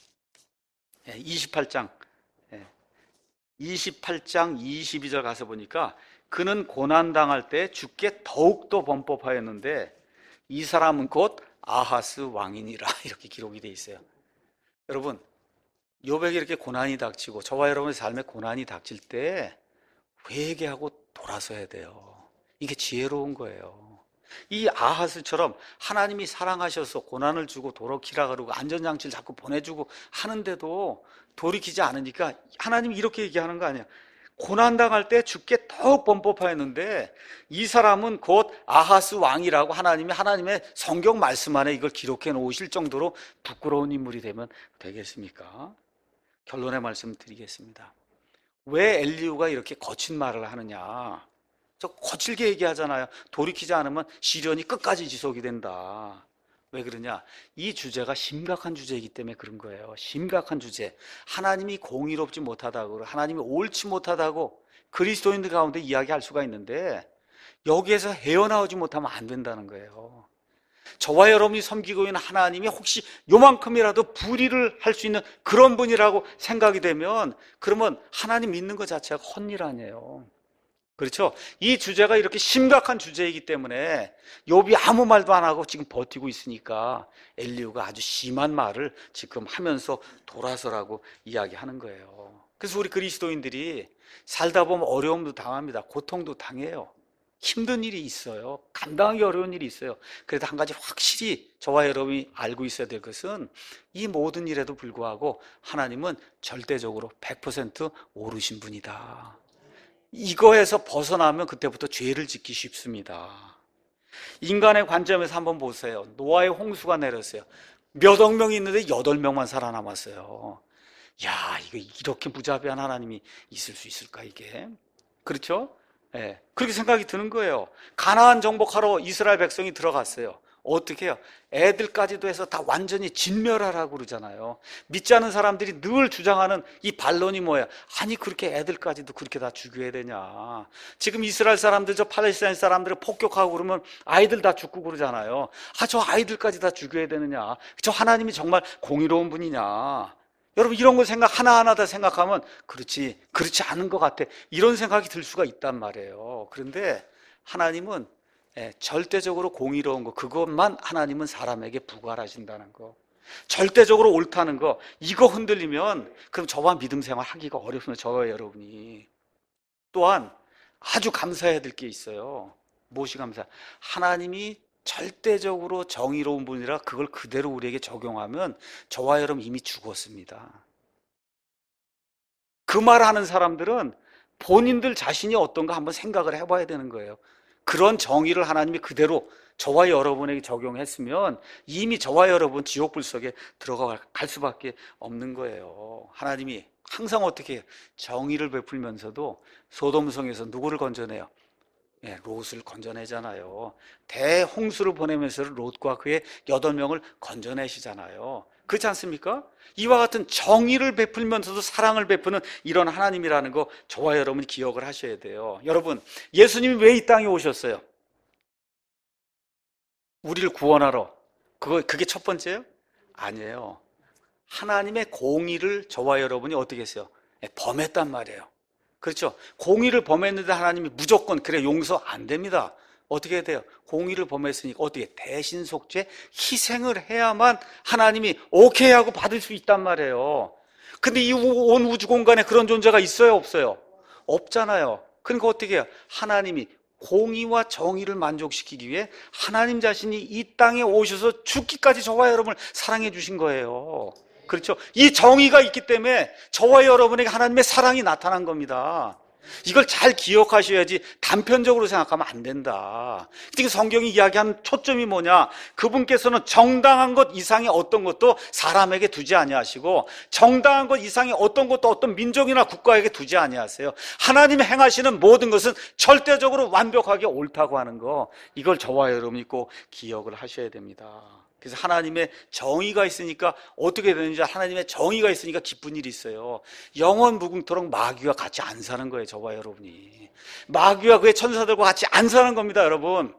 [SPEAKER 1] 28장 22절 가서 보니까, 그는 고난당할 때 주께 더욱더 범법하였는데 이 사람은 곧 아하스 왕이니라, 이렇게 기록이 되어 있어요. 여러분, 욥에게 이렇게 고난이 닥치고 저와 여러분의 삶에 고난이 닥칠 때 회개하고 돌아서야 돼요. 이게 지혜로운 거예요. 이 아하스처럼 하나님이 사랑하셔서 고난을 주고 돌이키라 그러고 안전장치를 자꾸 보내주고 하는데도 돌이키지 않으니까 하나님이 이렇게 얘기하는 거 아니야. 고난당할 때 주께 더욱 범법하였는데 이 사람은 곧 아하스 왕이라고 하나님의 성경 말씀 안에 이걸 기록해 놓으실 정도로 부끄러운 인물이 되면 되겠습니까? 결론의 말씀 드리겠습니다. 왜 엘리후가 이렇게 거친 말을 하느냐? 저 거칠게 얘기하잖아요. 돌이키지 않으면 시련이 끝까지 지속이 된다. 왜 그러냐? 이 주제가 심각한 주제이기 때문에 그런 거예요. 심각한 주제. 하나님이 공의롭지 못하다고, 하나님이 옳지 못하다고 그리스도인들 가운데 이야기할 수가 있는데 여기에서 헤어나오지 못하면 안 된다는 거예요. 저와 여러분이 섬기고 있는 하나님이 혹시 요만큼이라도 불의를 할 수 있는 그런 분이라고 생각이 되면, 그러면 하나님 믿는 것 자체가 헛일 아니에요. 그렇죠? 이 주제가 이렇게 심각한 주제이기 때문에 욥이 아무 말도 안 하고 지금 버티고 있으니까 엘리후가 아주 심한 말을 지금 하면서 돌아서라고 이야기하는 거예요. 그래서 우리 그리스도인들이 살다 보면 어려움도 당합니다. 고통도 당해요. 힘든 일이 있어요. 감당하기 어려운 일이 있어요. 그래도 한 가지 확실히 저와 여러분이 알고 있어야 될 것은, 이 모든 일에도 불구하고 하나님은 절대적으로 100% 옳으신 분이다. 이거에서 벗어나면 그때부터 죄를 짓기 쉽습니다. 인간의 관점에서 한번 보세요. 노아의 홍수가 내렸어요. 몇억 명이 있는데 8명만 살아남았어요. 야, 이거 이렇게 무자비한 하나님이 있을 수 있을까, 이게? 그렇죠? 예, 그렇게 생각이 드는 거예요. 가나안 정복하러 이스라엘 백성이 들어갔어요. 어떻게 해요? 애들까지도 해서 다 완전히 진멸하라고 그러잖아요. 믿지 않은 사람들이 늘 주장하는 이 반론이 뭐야? 아니, 그렇게 애들까지도 그렇게 다 죽여야 되냐? 지금 이스라엘 사람들, 저 팔레스타인 사람들을 폭격하고 그러면 아이들 다 죽고 그러잖아요. 아, 저 아이들까지 다 죽여야 되느냐? 저 하나님이 정말 공의로운 분이냐? 여러분, 이런 거 하나하나 다 생각하면 그렇지 않은 것 같아, 이런 생각이 들 수가 있단 말이에요. 그런데 하나님은 절대적으로 공의로운 거, 그것만 하나님은 사람에게 부과하신다는 거, 절대적으로 옳다는 거, 이거 흔들리면 그럼 저와 믿음 생활 하기가 어렵습니다. 저와 여러분이. 또한 아주 감사해야 될 게 있어요. 무엇이 감사? 하나님이 절대적으로 정의로운 분이라 그걸 그대로 우리에게 적용하면 저와 여러분 이미 죽었습니다. 그 말하는 사람들은 본인들 자신이 어떤가 한번 생각을 해봐야 되는 거예요. 그런 정의를 하나님이 그대로 저와 여러분에게 적용했으면 이미 저와 여러분 지옥불 속에 들어갈 수밖에 없는 거예요. 하나님이 항상 어떻게 해요? 정의를 베풀면서도 소돔성에서 누구를 건져내요? 예, 롯을 건져내잖아요. 대홍수를 보내면서 롯과 그의 8명을 건져내시잖아요. 그렇지 않습니까? 이와 같은 정의를 베풀면서도 사랑을 베푸는 이런 하나님이라는 거 저와 여러분이 기억을 하셔야 돼요. 여러분, 예수님이 왜 이 땅에 오셨어요? 우리를 구원하러. 그게 첫 번째예요? 아니에요. 하나님의 공의를 저와 여러분이 어떻게 했어요? 예, 범했단 말이에요. 그렇죠? 공의를 범했는데 하나님이 무조건 그래 용서 안 됩니다. 어떻게 해야 돼요? 공의를 범했으니까 어떻게 대신속죄 희생을 해야만 하나님이 오케이 하고 받을 수 있단 말이에요. 근데 이 온 우주 공간에 그런 존재가 있어요, 없어요? 없잖아요. 그러니까 어떻게 해요? 하나님이 공의와 정의를 만족시키기 위해 하나님 자신이 이 땅에 오셔서 죽기까지 저와 여러분을 사랑해 주신 거예요. 그렇죠? 이 정의가 있기 때문에 저와 여러분에게 하나님의 사랑이 나타난 겁니다. 이걸 잘 기억하셔야지 단편적으로 생각하면 안 된다. 특히 성경이 이야기하는 초점이 뭐냐? 그분께서는 정당한 것 이상의 어떤 것도 사람에게 두지 아니하시고 정당한 것 이상의 어떤 것도 어떤 민족이나 국가에게 두지 아니하세요. 하나님이 행하시는 모든 것은 절대적으로 완벽하게 옳다고 하는 거, 이걸 저와 여러분이 꼭 기억을 하셔야 됩니다. 그래서 하나님의 정의가 있으니까 어떻게 되는지, 하나님의 정의가 있으니까 기쁜 일이 있어요. 영원 무궁토록 마귀와 같이 안 사는 거예요, 저와 여러분이. 마귀와 그의 천사들과 같이 안 사는 겁니다, 여러분.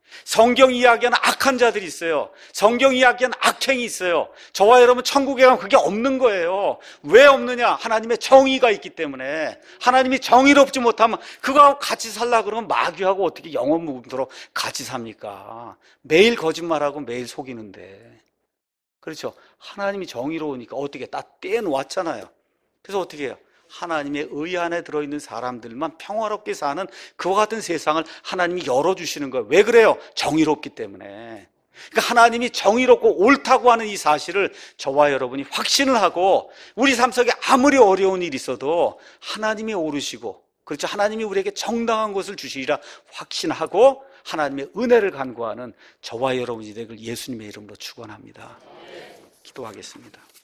[SPEAKER 1] 성경 이야기하는 악한 자들이 있어요. 성경 이야기하는 악행이 있어요. 저와 여러분 천국에 가면 그게 없는 거예요. 왜 없느냐? 하나님의 정의가 있기 때문에. 하나님이 정의롭지 못하면 그거하고 같이 살라 그러면 마귀하고 어떻게 영원 무궁토록 같이 삽니까? 매일 거짓말하고 매일 속이는데. 그렇죠? 하나님이 정의로우니까 어떻게 다 떼놓았잖아요. 그래서 어떻게 해요? 하나님의 의 안에 들어있는 사람들만 평화롭게 사는 그와 같은 세상을 하나님이 열어주시는 거예요. 왜 그래요? 정의롭기 때문에. 그러니까 하나님이 정의롭고 옳다고 하는 이 사실을 저와 여러분이 확신을 하고 우리 삶 속에 아무리 어려운 일이 있어도 하나님이 옳으시고, 그렇죠? 하나님이 우리에게 정당한 것을 주시리라 확신하고 하나님의 은혜를 간구하는 저와 여러분이 되길 예수님의 이름으로 축원합니다. 기도하겠습니다.